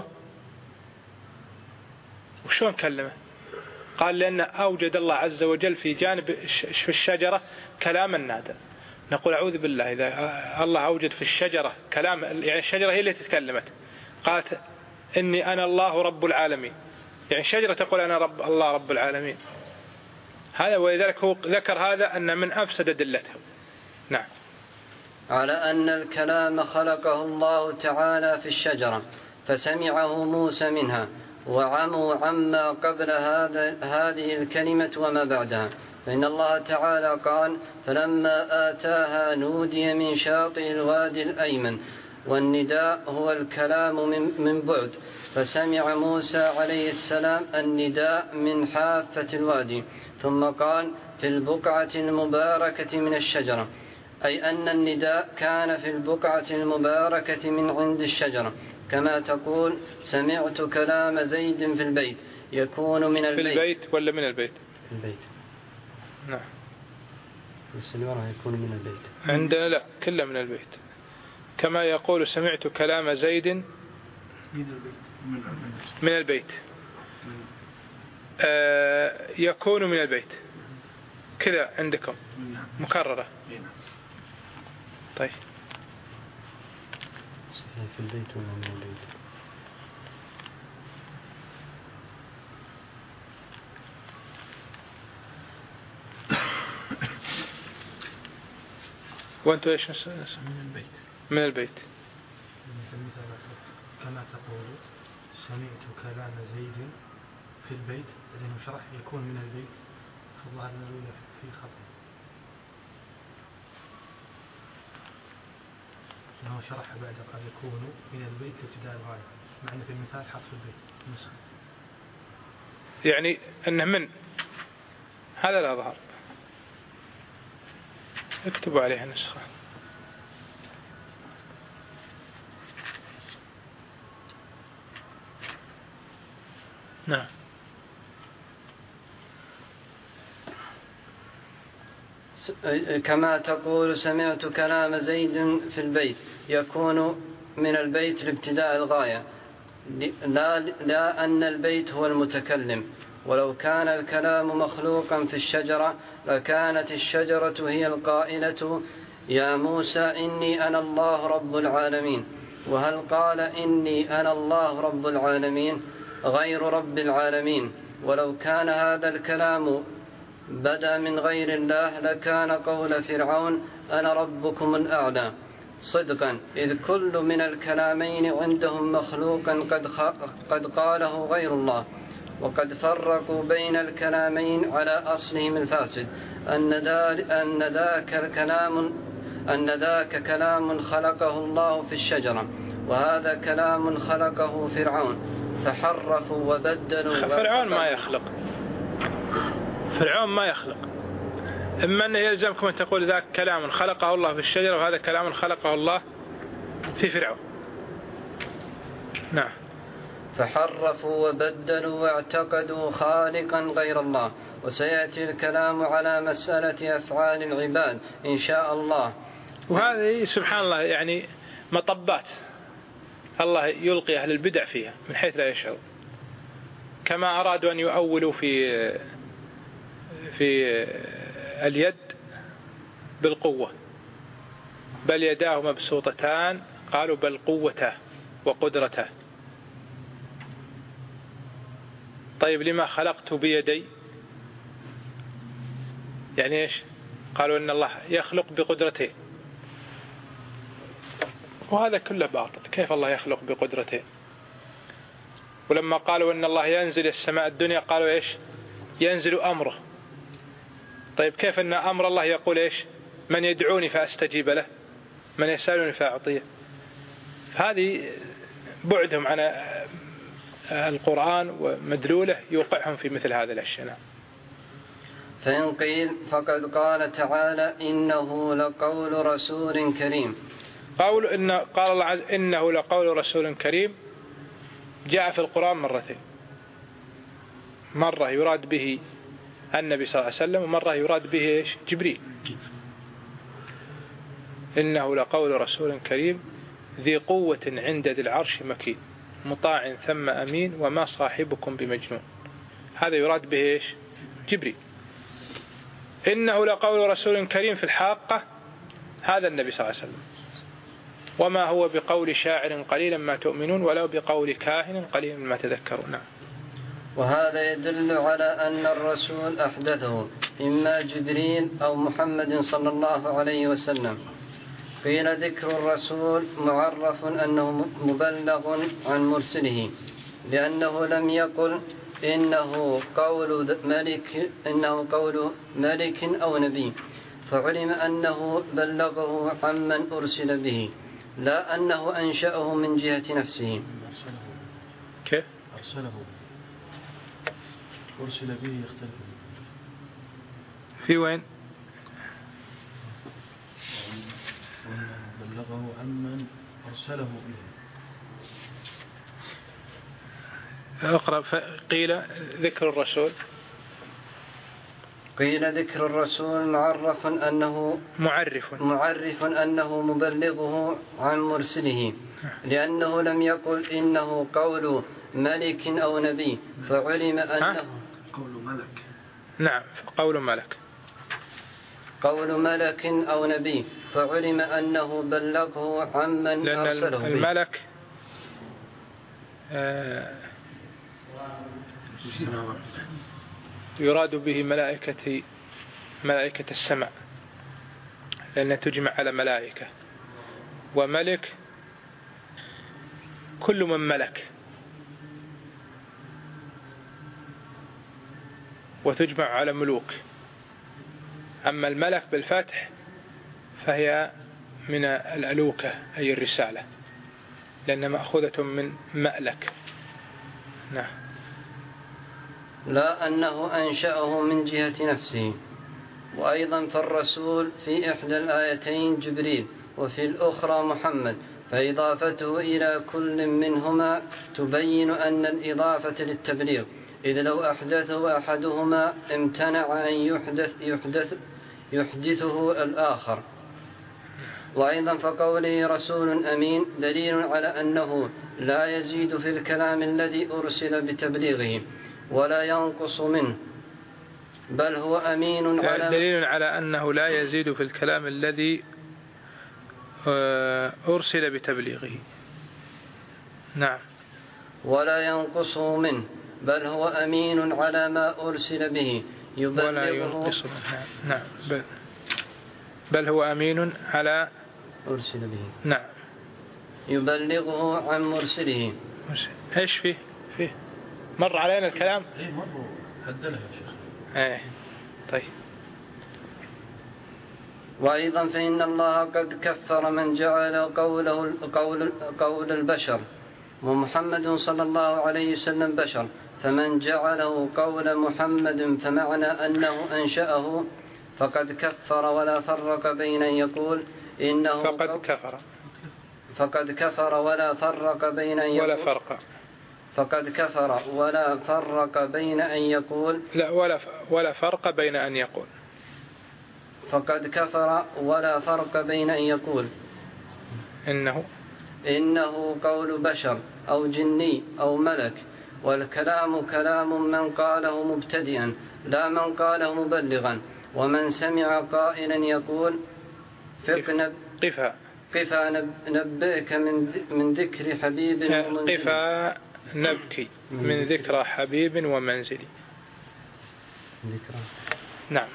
وشون كلمه؟ قال لأن أوجد الله عز وجل في جانب في الشجرة كلاما نادى. نقول أعوذ بالله، إذا الله أوجد في الشجرة كلام، يعني الشجرة هي اللي تتكلمت، قالت إني أنا الله رب العالمين، يعني الشجرة تقول أنا رب الله رب العالمين. هذا ولذلك هو ذكر هذا أن من أفسد دلته. نعم. على أن الكلام خلقه الله تعالى في الشجرة، فسمعه موسى منها، وعموا عما قبل هذا هذه الكلمة وما بعدها. فإن الله تعالى قال: فلما آتاها نودي من شاطئ الوادي الأيمن، والنداء هو الكلام من بعد، فسمع موسى عليه السلام النداء من حافة الوادي. ثم قال: في البقعة المباركة من الشجرة، أي أن النداء كان في البقعة المباركة من عند الشجرة، كما تقول: سمعت كلام زيد في البيت، يكون من البيت. في البيت ولا من البيت؟ البيت. نعم. السنورة يكون من البيت. عندنا لا، كله من البيت. كما يقول: سمعت كلام زيد من البيت. من البيت. آه يكون من البيت. كذا عندكم مكررة. طيب. في البيت ولا من البيت؟ وأنتوا إيش نس... من البيت. من البيت. كما تقول: سمعت كلام زيد في البيت، لأنه شرح يكون من البيت، فالله الأولى في خطأ، لأنه شرح بعد قال يكون من البيت ابتداء الغاية، مع أن في المثال حرف البيت نسخة. يعني أنه من هذا لا ظهر، اكتبوا عليها نسخة. نعم. كما تقول: سمعت كلام زيد في البيت، يكون من البيت لابتداء الغاية، لا, لا أن البيت هو المتكلم. ولو كان الكلام مخلوقا في الشجرة لكانت الشجرة هي القائلة: يا موسى إني أنا الله رب العالمين. وهل قال إني أنا الله رب العالمين غير رب العالمين؟ ولو كان هذا الكلام بدا من غير الله لكان قول فرعون: أنا ربكم الأعلى صدقا، إذ كل من الكلامين عندهم مخلوقا قد, قد قاله غير الله. وقد فرقوا بين الكلامين على أصلهم الفاسد، أن ذاك الكلام أن ذاك كلام خلقه الله في الشجرة، وهذا كلام خلقه فرعون، فحرفوا وبدلوا. فرعون ما يخلق، فرعون ما يخلق. إما أنه يلزمكم أن تقول ذاك كلام خلقه الله في الشجرة، وهذا كلام خلقه الله في فرعون. نعم. فحرفوا وبدلوا واعتقدوا خالقا غير الله. وسيأتي الكلام على مسألة أفعال العباد إن شاء الله. وهذه سبحان الله يعني مطبات الله يلقي أهل البدع فيها من حيث لا يشعر، كما أرادوا أن يؤولوا في في اليد بالقوة، بل يداه مبسوطتان، قالوا بل قوته وقدرته. طيب لما خلقت بيدي؟ يعني إيش؟ قالوا إن الله يخلق بقدرته، وهذا كله باطل. كيف الله يخلق بقدرته؟ ولما قالوا إن الله ينزل السماء الدنيا قالوا إيش؟ ينزل أمره. طيب كيف أن أمر الله يقول إيش؟ من يدعوني فأستجيب له، من يسألني فأعطيه. هذه بعدهم عن القرآن ومدلوله يوقعهم في مثل هذا الأشياء. فإن قيل فقد قال تعالى: إنه لقول رسول كريم. قول إن قال الله عز إنه لقول رسول كريم جاء في القرآن مرتين، مرة يراد به النبي صلى الله عليه وسلم، ومرة يراد به إيش؟ جبريل. إنه لقول رسول كريم ذي قوة عند ذي العرش مكين مطاع ثم أمين وما صاحبكم بمجنون. هذا يراد به إيش؟ جبريل. إنه لقول رسول كريم في الحاقة هذا النبي صلى الله عليه وسلم، وما هو بقول شاعر قليلا ما تؤمنون ولو بقول كاهن قليلا ما تذكرون. وهذا يدل على أن الرسول أحدثه إما جبريل أو محمد صلى الله عليه وسلم. قيل ذكر الرسول معرف أنه مبلغ عن مرسله، لأنه لم يقل إنه قول ملك إنه قول ملك أو نبي، فعلم أنه بلغه عمن أرسل به، لا أنه أنشأه من جهة نفسه. كيف؟ أرسله أرسل به يختلف في وين؟ بلغه عمن أرسله به. أقرأ. قيل ذكر الرسول قيل ذكر الرسول معرف أنه معرف معرف أنه مبلغه عن مرسله، لأنه لم يقل إنه قول ملك أو نبي، فعلم أنه قول ملك. نعم، قول ملك قول ملك أو نبي، فعلم أنه بلغه عمن أرسله به. الملك آه يراد به ملائكة ملائكة السماء، لأنها تجمع على ملائكة، وملك كل من ملك، وتجمع على ملوك. أما الملك بالفتح فهي من الألوكة أي الرسالة، لأنها مأخوذة من مألك. نعم. لا أنه أنشأه من جهة نفسه. وأيضا فالرسول في إحدى الآيتين جبريل وفي الأخرى محمد، فإضافته إلى كل منهما تبين أن الإضافة للتبليغ، إذ لو أحدثه أحدهما امتنع أن يحدث يحدث يحدثه الآخر. وأيضا فقوله رسول أمين دليل على أنه لا يزيد في الكلام الذي أرسل بتبليغه ولا ينقص منه، بل هو أمين على دليل على أنه لا يزيد في الكلام الذي أرسل بتبليغه. نعم. ولا ينقصه منه، بل هو أمين على ما أرسل به يبلغه. ولا ينقص منه. نعم. بل, بل هو أمين على أرسل به. نعم. يبلغه عن مرسله. إيش فيه فيه مر علينا الكلام. إيه مر هدلها يا شيخ. إيه طيب. وأيضا فإن الله قد كفر من جعل قوله قول قول البشر، ومحمد صلى الله عليه وسلم بشر، فمن جعله قول محمد فمعنى أنه أنشأه فقد كفر ولا فرق بين أن يقول إنه فقد كفر فقد كفر ولا فرق بين أن يقول ولا فرق فقد كفر ولا فرق بين أن يقول لا ولا ولا فرق بين أن يقول فقد كفر ولا فرق بين أن يقول إنه إنه قول بشر أو جني أو ملك، والكلام كلام من قاله مبتدئا لا من قاله مبلغا. ومن سمع قائلا يقول فقنا قفا قفا نبئك من من ذكر حبيب ومنزل، قفا نبكي من ذكرى حبيب ومنزل. ذكرى. نعم.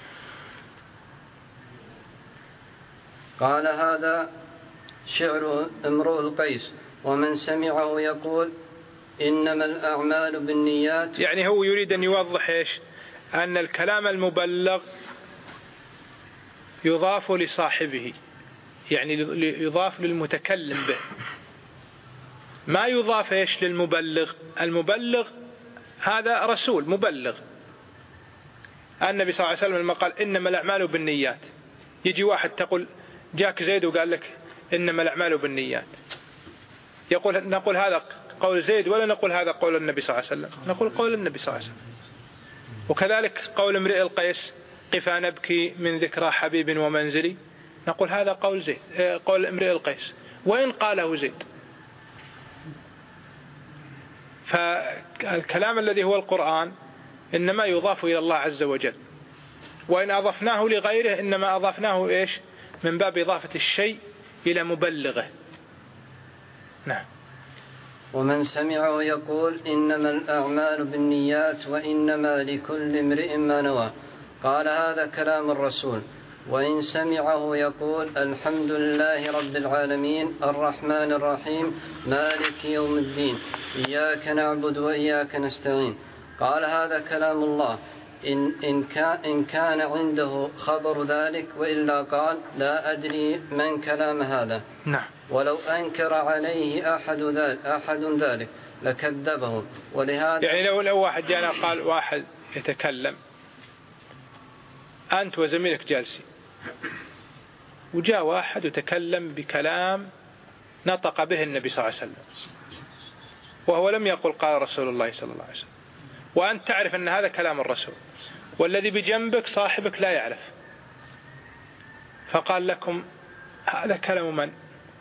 قال هذا شعر امرؤ القيس. ومن سمعه يقول إنما الأعمال بالنيات، يعني هو يريد أن يوضح إيش؟ أن الكلام المبلغ يضاف لصاحبه، يعني يضاف للمتكلم به، ما يضاف إيش للمبلغ. المبلغ هذا رسول مبلغ. النبي صلى الله عليه وسلم لما قال إنما الأعمال بالنيات، يجي واحد تقول جاك زيد وقال لك إنما الأعمال بالنيات، يقول نقول هذا قول زيد ولا نقول هذا قول النبي صلى الله عليه وسلم؟ نقول قول النبي صلى الله عليه وسلم. وكذلك قول امرئ القيس قفا نبكي من ذكرى حبيب ومنزلي، نقول هذا قول زيد قول امرئ القيس وإن قاله زيد. فالكلام الذي هو القرآن إنما يضاف إلى الله عز وجل، وإن أضفناه لغيره إنما أضفناه إيش من باب إضافة الشيء إلى مبلغه. نعم. ومن سمعه يقول إنما الأعمال بالنيات وإنما لكل امرئ ما نوى، قال هذا كلام الرسول. وإن سمعه يقول الحمد لله رب العالمين الرحمن الرحيم مالك يوم الدين إياك نعبد وإياك نستعين. قال هذا كلام الله إن, إن, كان إن كان عنده خبر ذلك، وإلا قال لا أدري من كلام هذا. نعم. ولو أنكر عليه أحد ذلك, أحد ذلك لكذبه. ولهذا يعني لو لو واحد جانا قال واحد يتكلم أنت وزميلك جالسين، وجاء واحد وتكلم بكلام نطق به النبي صلى الله عليه وسلم وهو لم يقل قال رسول الله صلى الله عليه وسلم، وأنت تعرف أن هذا كلام الرسول، والذي بجنبك صاحبك لا يعرف، فقال لكم هذا كلام من؟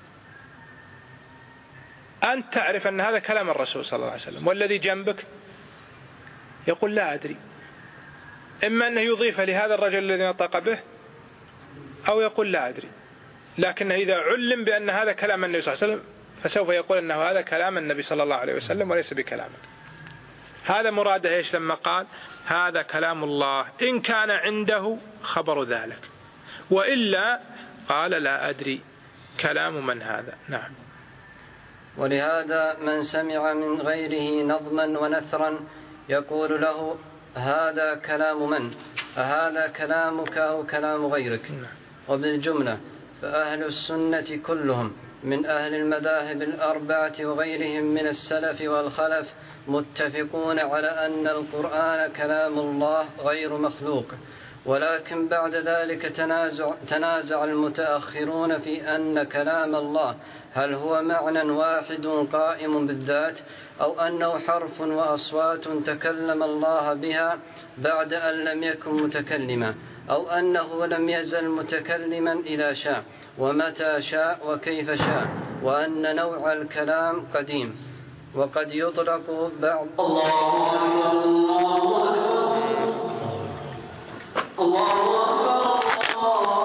أنت تعرف أن هذا كلام الرسول صلى الله عليه وسلم، والذي جنبك يقول لا أدري، إما أنه يضيف لهذا الرجل الذي نطق به أو يقول لا أدري، لكنه إذا علم بأن هذا كلام النبي صلى الله عليه وسلم فسوف يقول أنه هذا كلام النبي صلى الله عليه وسلم وليس بكلامك. هذا مراده إيش لما قال هذا كلام الله إن كان عنده خبر ذلك، وإلا قال لا أدري كلام من هذا. نعم. ولهذا من سمع من غيره نظما ونثرا يقول له هذا كلام من؟ أهذا كلامك أو كلام غيرك؟ وبالجملة فأهل السنة كلهم من أهل المذاهب الأربعة وغيرهم من السلف والخلف متفقون على أن القرآن كلام الله غير مخلوق، ولكن بعد ذلك تنازع, تنازع المتأخرون في أن كلام الله هل هو معنى واحد قائم بالذات، أو أنه حرف وأصوات تكلم الله بها بعد أن لم يكن متكلما، أو أنه لم يزل متكلما إذا شاء ومتى شاء وكيف شاء، وأن نوع الكلام قديم. وقد يطلق بعض الله أكبر الله أكبر الله أكبر.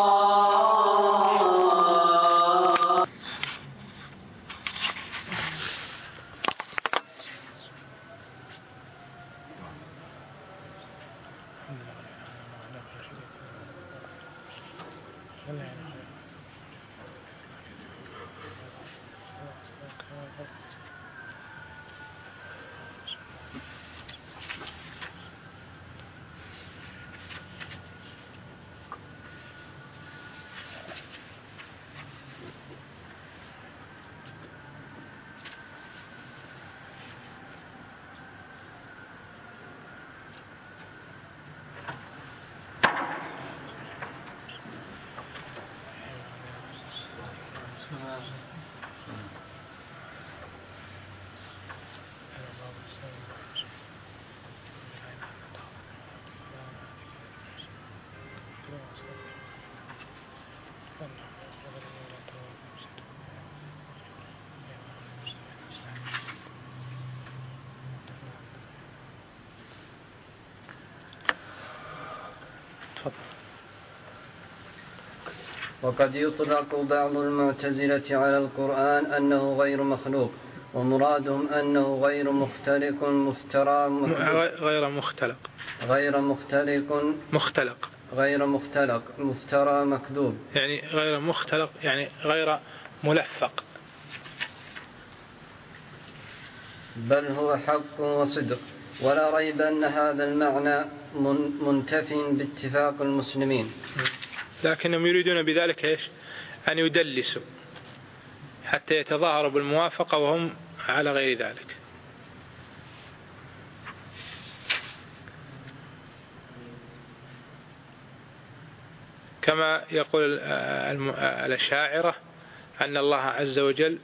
وقد يطلق بعض المعتزلة على القرآن أنه غير مخلوق، ومرادهم أنه غير مختلق مفترى غير مختلق غير مختلق مختلق غير مختلق مفترى مكذوب، يعني غير مختلق يعني غير ملفق، بل هو حق وصدق. ولا ريب أن هذا المعنى منتف باتفاق المسلمين، لكنهم يريدون بذلك إيش؟ أن يدلسوا حتى يتظاهروا بالموافقة وهم على غير ذلك. كما يقول الأشاعرة أن الله عز وجل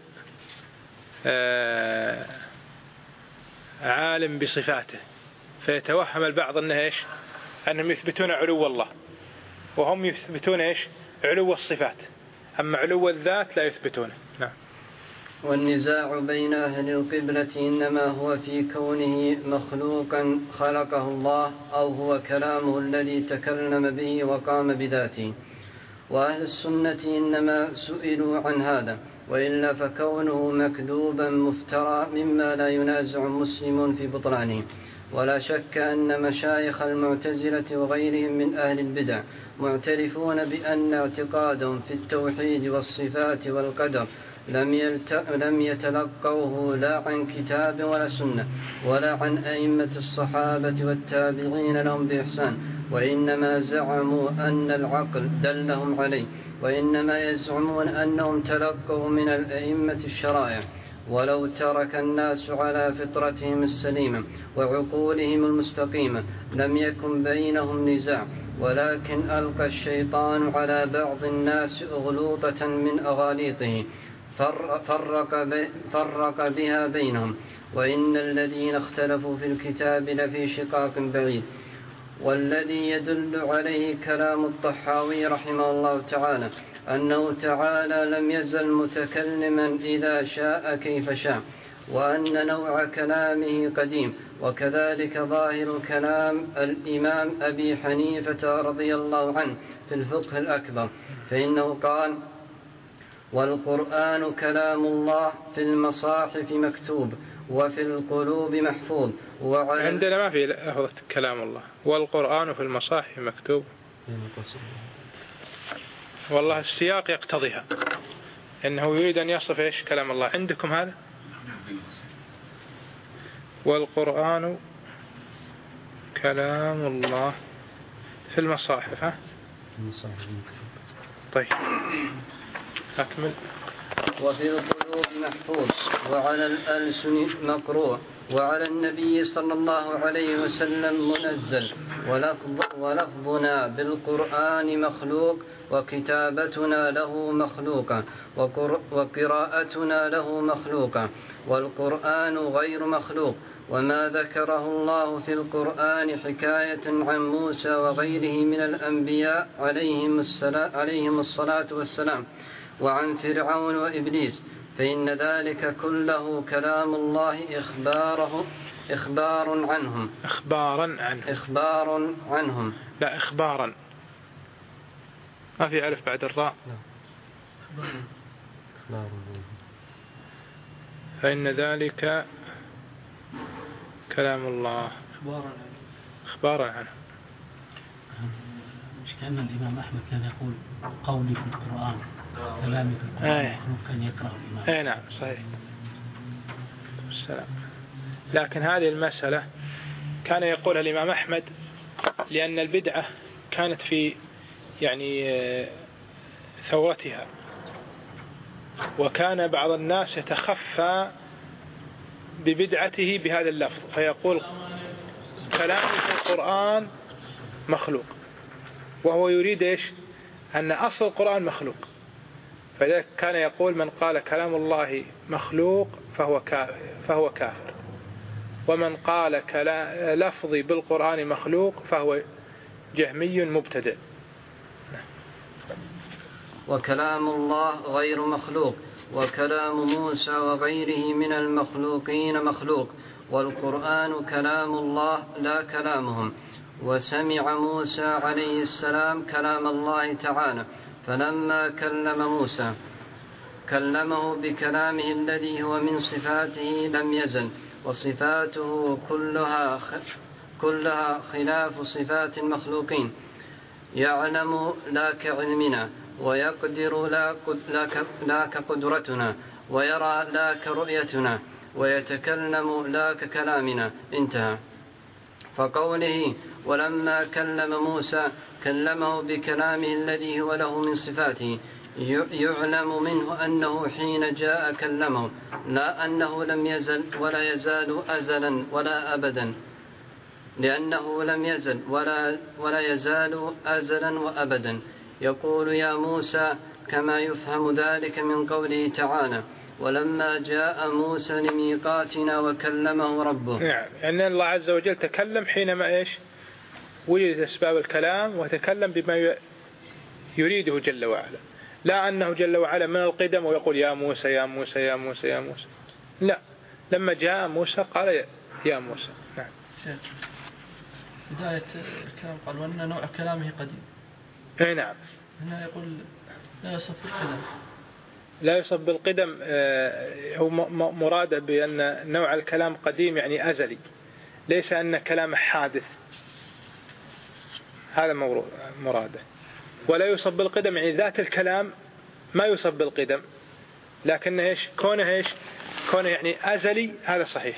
عالم بصفاته، فيتوهم البعض أنه إيش؟ أنهم يثبتون علو الله وهم يثبتون إيش؟ علو الصفات، أما علو الذات لا يثبتونه. نعم. والنزاع بين أهل القبلة إنما هو في كونه مخلوقا خلقه الله، أو هو كلامه الذي تكلم به وقام بذاته. وأهل السنة إنما سئلوا عن هذا، وإلا فكونه مكذوبا مفترى مما لا ينازع مسلم في بطلانه. ولا شك أن مشايخ المعتزلة وغيرهم من أهل البدع معترفون بأن اعتقادهم في التوحيد والصفات والقدر لم, يلت... لم يتلقوه لا عن كتاب ولا سنة ولا عن أئمة الصحابة والتابعين لهم بإحسان، وإنما زعموا أن العقل دلهم عليه، وإنما يزعمون أنهم تلقوا من الأئمة الشرائع. ولو ترك الناس على فطرتهم السليمة وعقولهم المستقيمة لم يكن بينهم نزاع، ولكن ألقى الشيطان على بعض الناس أغلوطة من أغاليطه فرق, فرق بها بينهم، وإن الذين اختلفوا في الكتاب لفي شقاق بعيد. والذي يدل عليه كلام الطحاوي رحمه الله تعالى أنه تعالى لم يزل متكلما إذا شاء كيف شاء، وأن نوع كلامه قديم. وكذلك ظاهر كلام الإمام أبي حنيفة رضي الله عنه في الفقه الأكبر، فإنه قال: والقرآن كلام الله في المصاحف مكتوب وفي القلوب محفوظ. عندنا ما في لفظة كلام الله، والقرآن في المصاحف مكتوب. والله السياق يقتضيها، إنه يريد أن يصف إيش كلام الله. عندكم هذا؟ والقرآن كلام الله في المصاحف. ها؟ طيب أكمل. وفي القلوب محفوظ وعلى الألسن مقروء وعلى النبي صلى الله عليه وسلم منزل، ولفظ ولفظنا بالقرآن مخلوق وكتابتنا له مخلوقة وقراءتنا له مخلوقة، والقرآن غير مخلوق. وما ذكره الله في القرآن حكاية عن موسى وغيره من الأنبياء عليهم, عليهم الصلاة والسلام وعن فرعون وإبليس، فإن ذلك كله كلام الله إخباره إخبار عنهم إخبارا عنهم إخبار عنهم لا إخبارا، ما في ألف بعد الراء. فإن ذلك كلام الله إخبارا عنه. مش كأن الإمام أحمد كان يقول قولي في القرآن كلامي في القرآن آه. كان يقرأ الإمام. أي نعم صحيح. السلام. لكن هذه المسألة كان يقولها الإمام أحمد لأن البدعة كانت في يعني ثورتها، وكان بعض الناس يتخفى ببدعته بهذا اللفظ فيقول كلام في القرآن مخلوق، وهو يريد إيش؟ أن أصل القرآن مخلوق. فلذلك كان يقول من قال كلام الله مخلوق فهو كافر, فهو كافر ومن قال لفظي بالقرآن مخلوق فهو جهمي مبتدع. وكلام الله غير مخلوق، وكلام موسى وغيره من المخلوقين مخلوق، والقرآن كلام الله لا كلامهم. وسمع موسى عليه السلام كلام الله تعالى، فلما كلم موسى كلمه بكلامه الذي هو من صفاته لم يزل، وصفاته كلها كلها خلاف صفات المخلوقين، يعلم لا كعلمنا، ويقدر لا كقدرتنا، ويرى لا كرؤيتنا، ويتكلم لا ككلامنا. انتهى. فقوله ولما كلم موسى كلمه بكلامه الذي هو له من صفاته يعلم منه أنه حين جاء كلمه، لا أنه لم يزل ولا يزال أزلا ولا أبدا، لأنه لم يزل ولا, ولا يزال أزلا وأبدا. يقول يا موسى كما يفهم ذلك من قوله تعالى ولما جاء موسى لميقاتنا وكلمه ربه. نعم، يعني الله عز وجل تكلم حينما إيش؟ وجدت أسباب الكلام وتكلم بما يريده جل وعلا، لا أنه جل وعلا من القدم ويقول يا موسى يا موسى يا موسى يا موسى، لا، لما جاء موسى قال يا موسى. نعم. بداية الكلام قال وأن نوع كلامه قديم. أي نعم. هنا يقول لا يصف بالقدم. لا يصف بالقدم، هو مراد بأن نوع الكلام قديم يعني أزلي، ليس أن كلام حادث، هذا مراده. ولا يوصف بالقدم يعني ذات الكلام ما يوصف بالقدم، لكن إيش كونه إيش كونه يعني أزلي، هذا صحيح.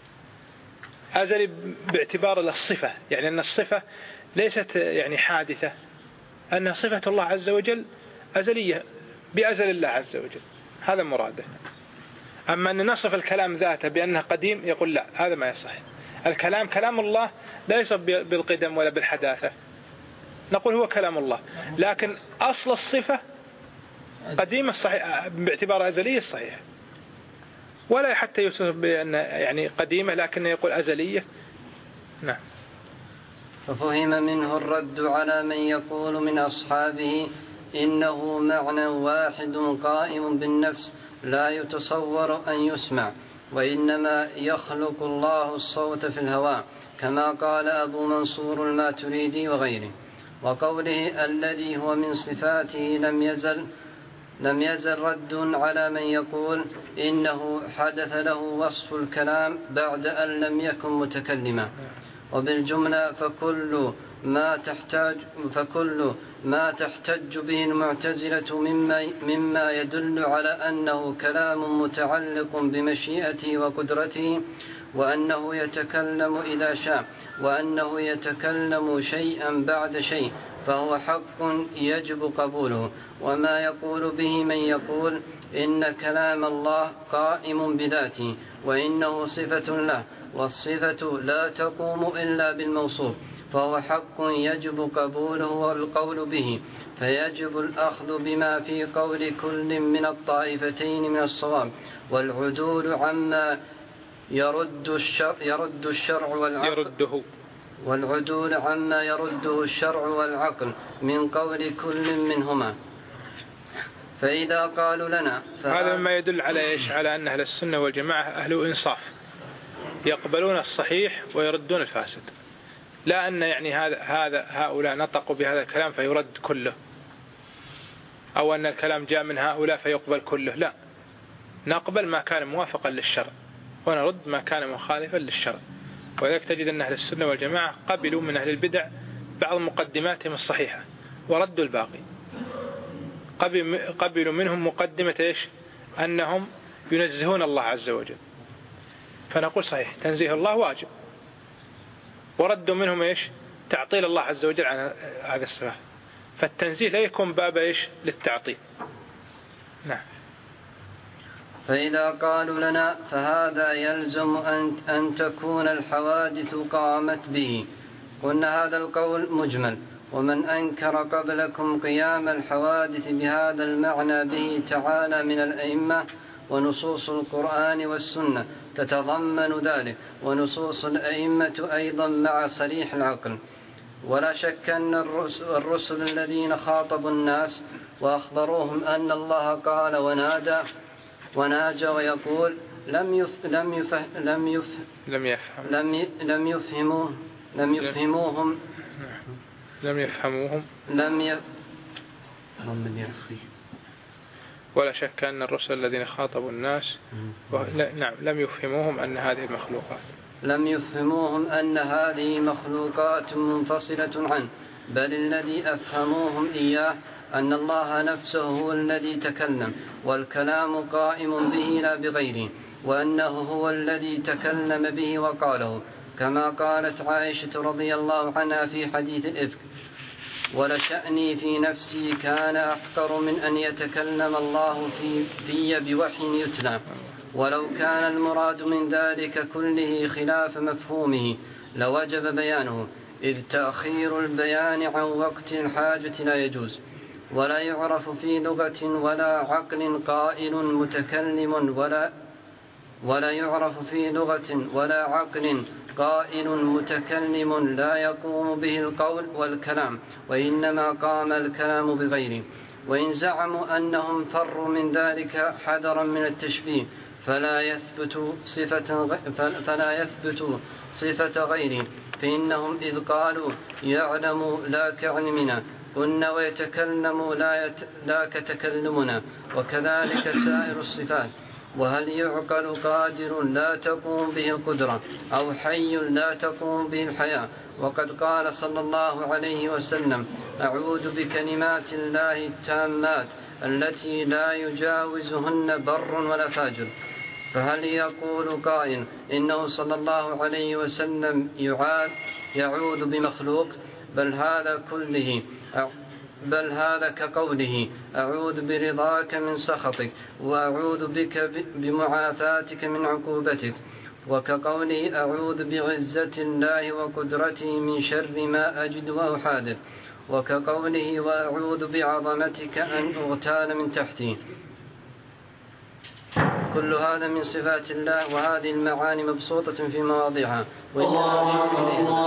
أزلي باعتبار الصفة، يعني أن الصفة ليست يعني حادثة، أن صفة الله عز وجل أزلية بأزل الله عز وجل، هذا مراده. أما أن نصف الكلام ذاته بأنه قديم يقول لا، هذا ما يصح. الكلام كلام الله لا يصف بالقدم ولا بالحداثة، نقول هو كلام الله، لكن أصل الصفة قديمة الصحيح باعتبار أزلية الصحيح، ولا حتى يوصف بأن يعني قديمة لكن يقول أزلية. نعم. ففهم منه الرد على من يقول من أصحابه إنه معنى واحد قائم بالنفس لا يتصور أن يسمع، وإنما يخلق الله الصوت في الهواء، كما قال أبو منصور الماتريدي وغيره. وقوله الذي هو من صفاته لم يزل لم يزل رد على من يقول إنه حدث له وصف الكلام بعد أن لم يكن متكلما. وبالجملة فكل ما تحتاج فكل ما تحتج به المعتزلة مما مما يدل على أنه كلام متعلق بمشيئته وقدرته، وأنه يتكلم إذا شاء، وأنه يتكلم شيئا بعد شيء، فهو حق يجب قبوله. وما يقول به من يقول إن كلام الله قائم بذاته وإنه صفة له، والصفة لا تقوم إلا بالموصوف، فهو حق يجب قبوله والقول به، فيجب الأخذ بما في قول كل من الطائفتين من الصواب، والعدول عما يرد الشرع, يرد الشرع والعقل يرده والعدول عما يرده الشرع والعقل من قول كل منهما. فإذا قالوا لنا هذا مما يدل على إيش؟ على أن أهل السنة والجماعة أهل إنصاف، يقبلون الصحيح ويردون الفاسد، لا أن يعني هذا هذا هؤلاء نطقوا بهذا الكلام فيرد كله، أو أن الكلام جاء من هؤلاء فيقبل كله، لا، نقبل ما كان موافقا للشرع ونرد ما كان مخالفا للشرع. ولذلك تجد أن أهل السنة والجماعة قبلوا من أهل البدع بعض مقدماتهم الصحيحة وردوا الباقي. قبلوا منهم مقدمة إيش؟ أنهم ينزهون الله عز وجل، فنقول صحيح تنزيه الله واجب، وردوا منهم إيش؟ تعطيل الله عز وجل عن هذا الصفة، فالتنزيه لا يكون باب إيش؟ للتعطيل. نعم. فإذا قالوا لنا فهذا يلزم أن, أن تكون الحوادث قامت به، قلنا هذا القول مجمل، ومن أنكر قبلكم قيام الحوادث بهذا المعنى به تعالى من الأئمة، ونصوص القرآن والسنة تتضمن ذلك، ونصوص الأئمة أيضا مع صريح العقل. ولا شك أن الرسل الذين خاطبوا الناس وأخبروهم أن الله قال ونادى وناجى ويقول لم يف لم يف لم يف لم يفهم لم لم يفهموا لم يفهموهم لم يفهموهم لم يف ولا شك أن الرسل الذين خاطبوا الناس و... نعم لم يفهموهم أن هذه مخلوقات لم يفهموهم أن هذه مخلوقات منفصلة عنه، بل الذي أفهموهم إياه أن الله نفسه هو الذي تكلم، والكلام قائم به لا بغيره، وأنه هو الذي تكلم به وقاله، كما قالت عائشة رضي الله عنها في حديث الإفك: ولشأني في نفسي كان أحقر من أن يتكلم الله في, في بوحي يتلى، ولو كان المراد من ذلك كله خلاف مفهومه لوجب بيانه، إذ تأخير البيان عن وقت الحاجة لا يجوز، ولا يعرف في لغة ولا عقل قائل متكلم ولا ولا يعرف في لغة ولا عقل قائل متكلم لا يقوم به القول والكلام، وإنما قام الكلام بغيره. وإن زعموا أنهم فروا من ذلك حذرا من التشبيه فلا يثبت صفة فلا يثبت صفة غيره، فإنهم إذ قالوا يعلم لا كعلمنا قلنا ويتكلم لا, يت... لا كتكلمنا، وكذلك سائر الصفات. وهل يعقل قادر لا تقوم به القدرة أو حي لا تقوم به الحياة؟ وقد قال صلى الله عليه وسلم: أعوذ بكلمات الله التامات التي لا يجاوزهن بر ولا فاجر. فهل يقول قائل إنه صلى الله عليه وسلم يعاد يعوذ بمخلوق؟ بل هذا كله بل هذا كقوله: أعوذ برضاك من سخطك وأعوذ بك بمعافاتك من عقوبتك، وكقوله: أعوذ بعزة الله وقدرته من شر ما أجد وأحاذر، وكقوله: وأعوذ بعظمتك أن أغتال من تحتي. كل هذا من صفات الله، وهذه المعاني مبسوطة في مواضعها، وإنما أشير إليها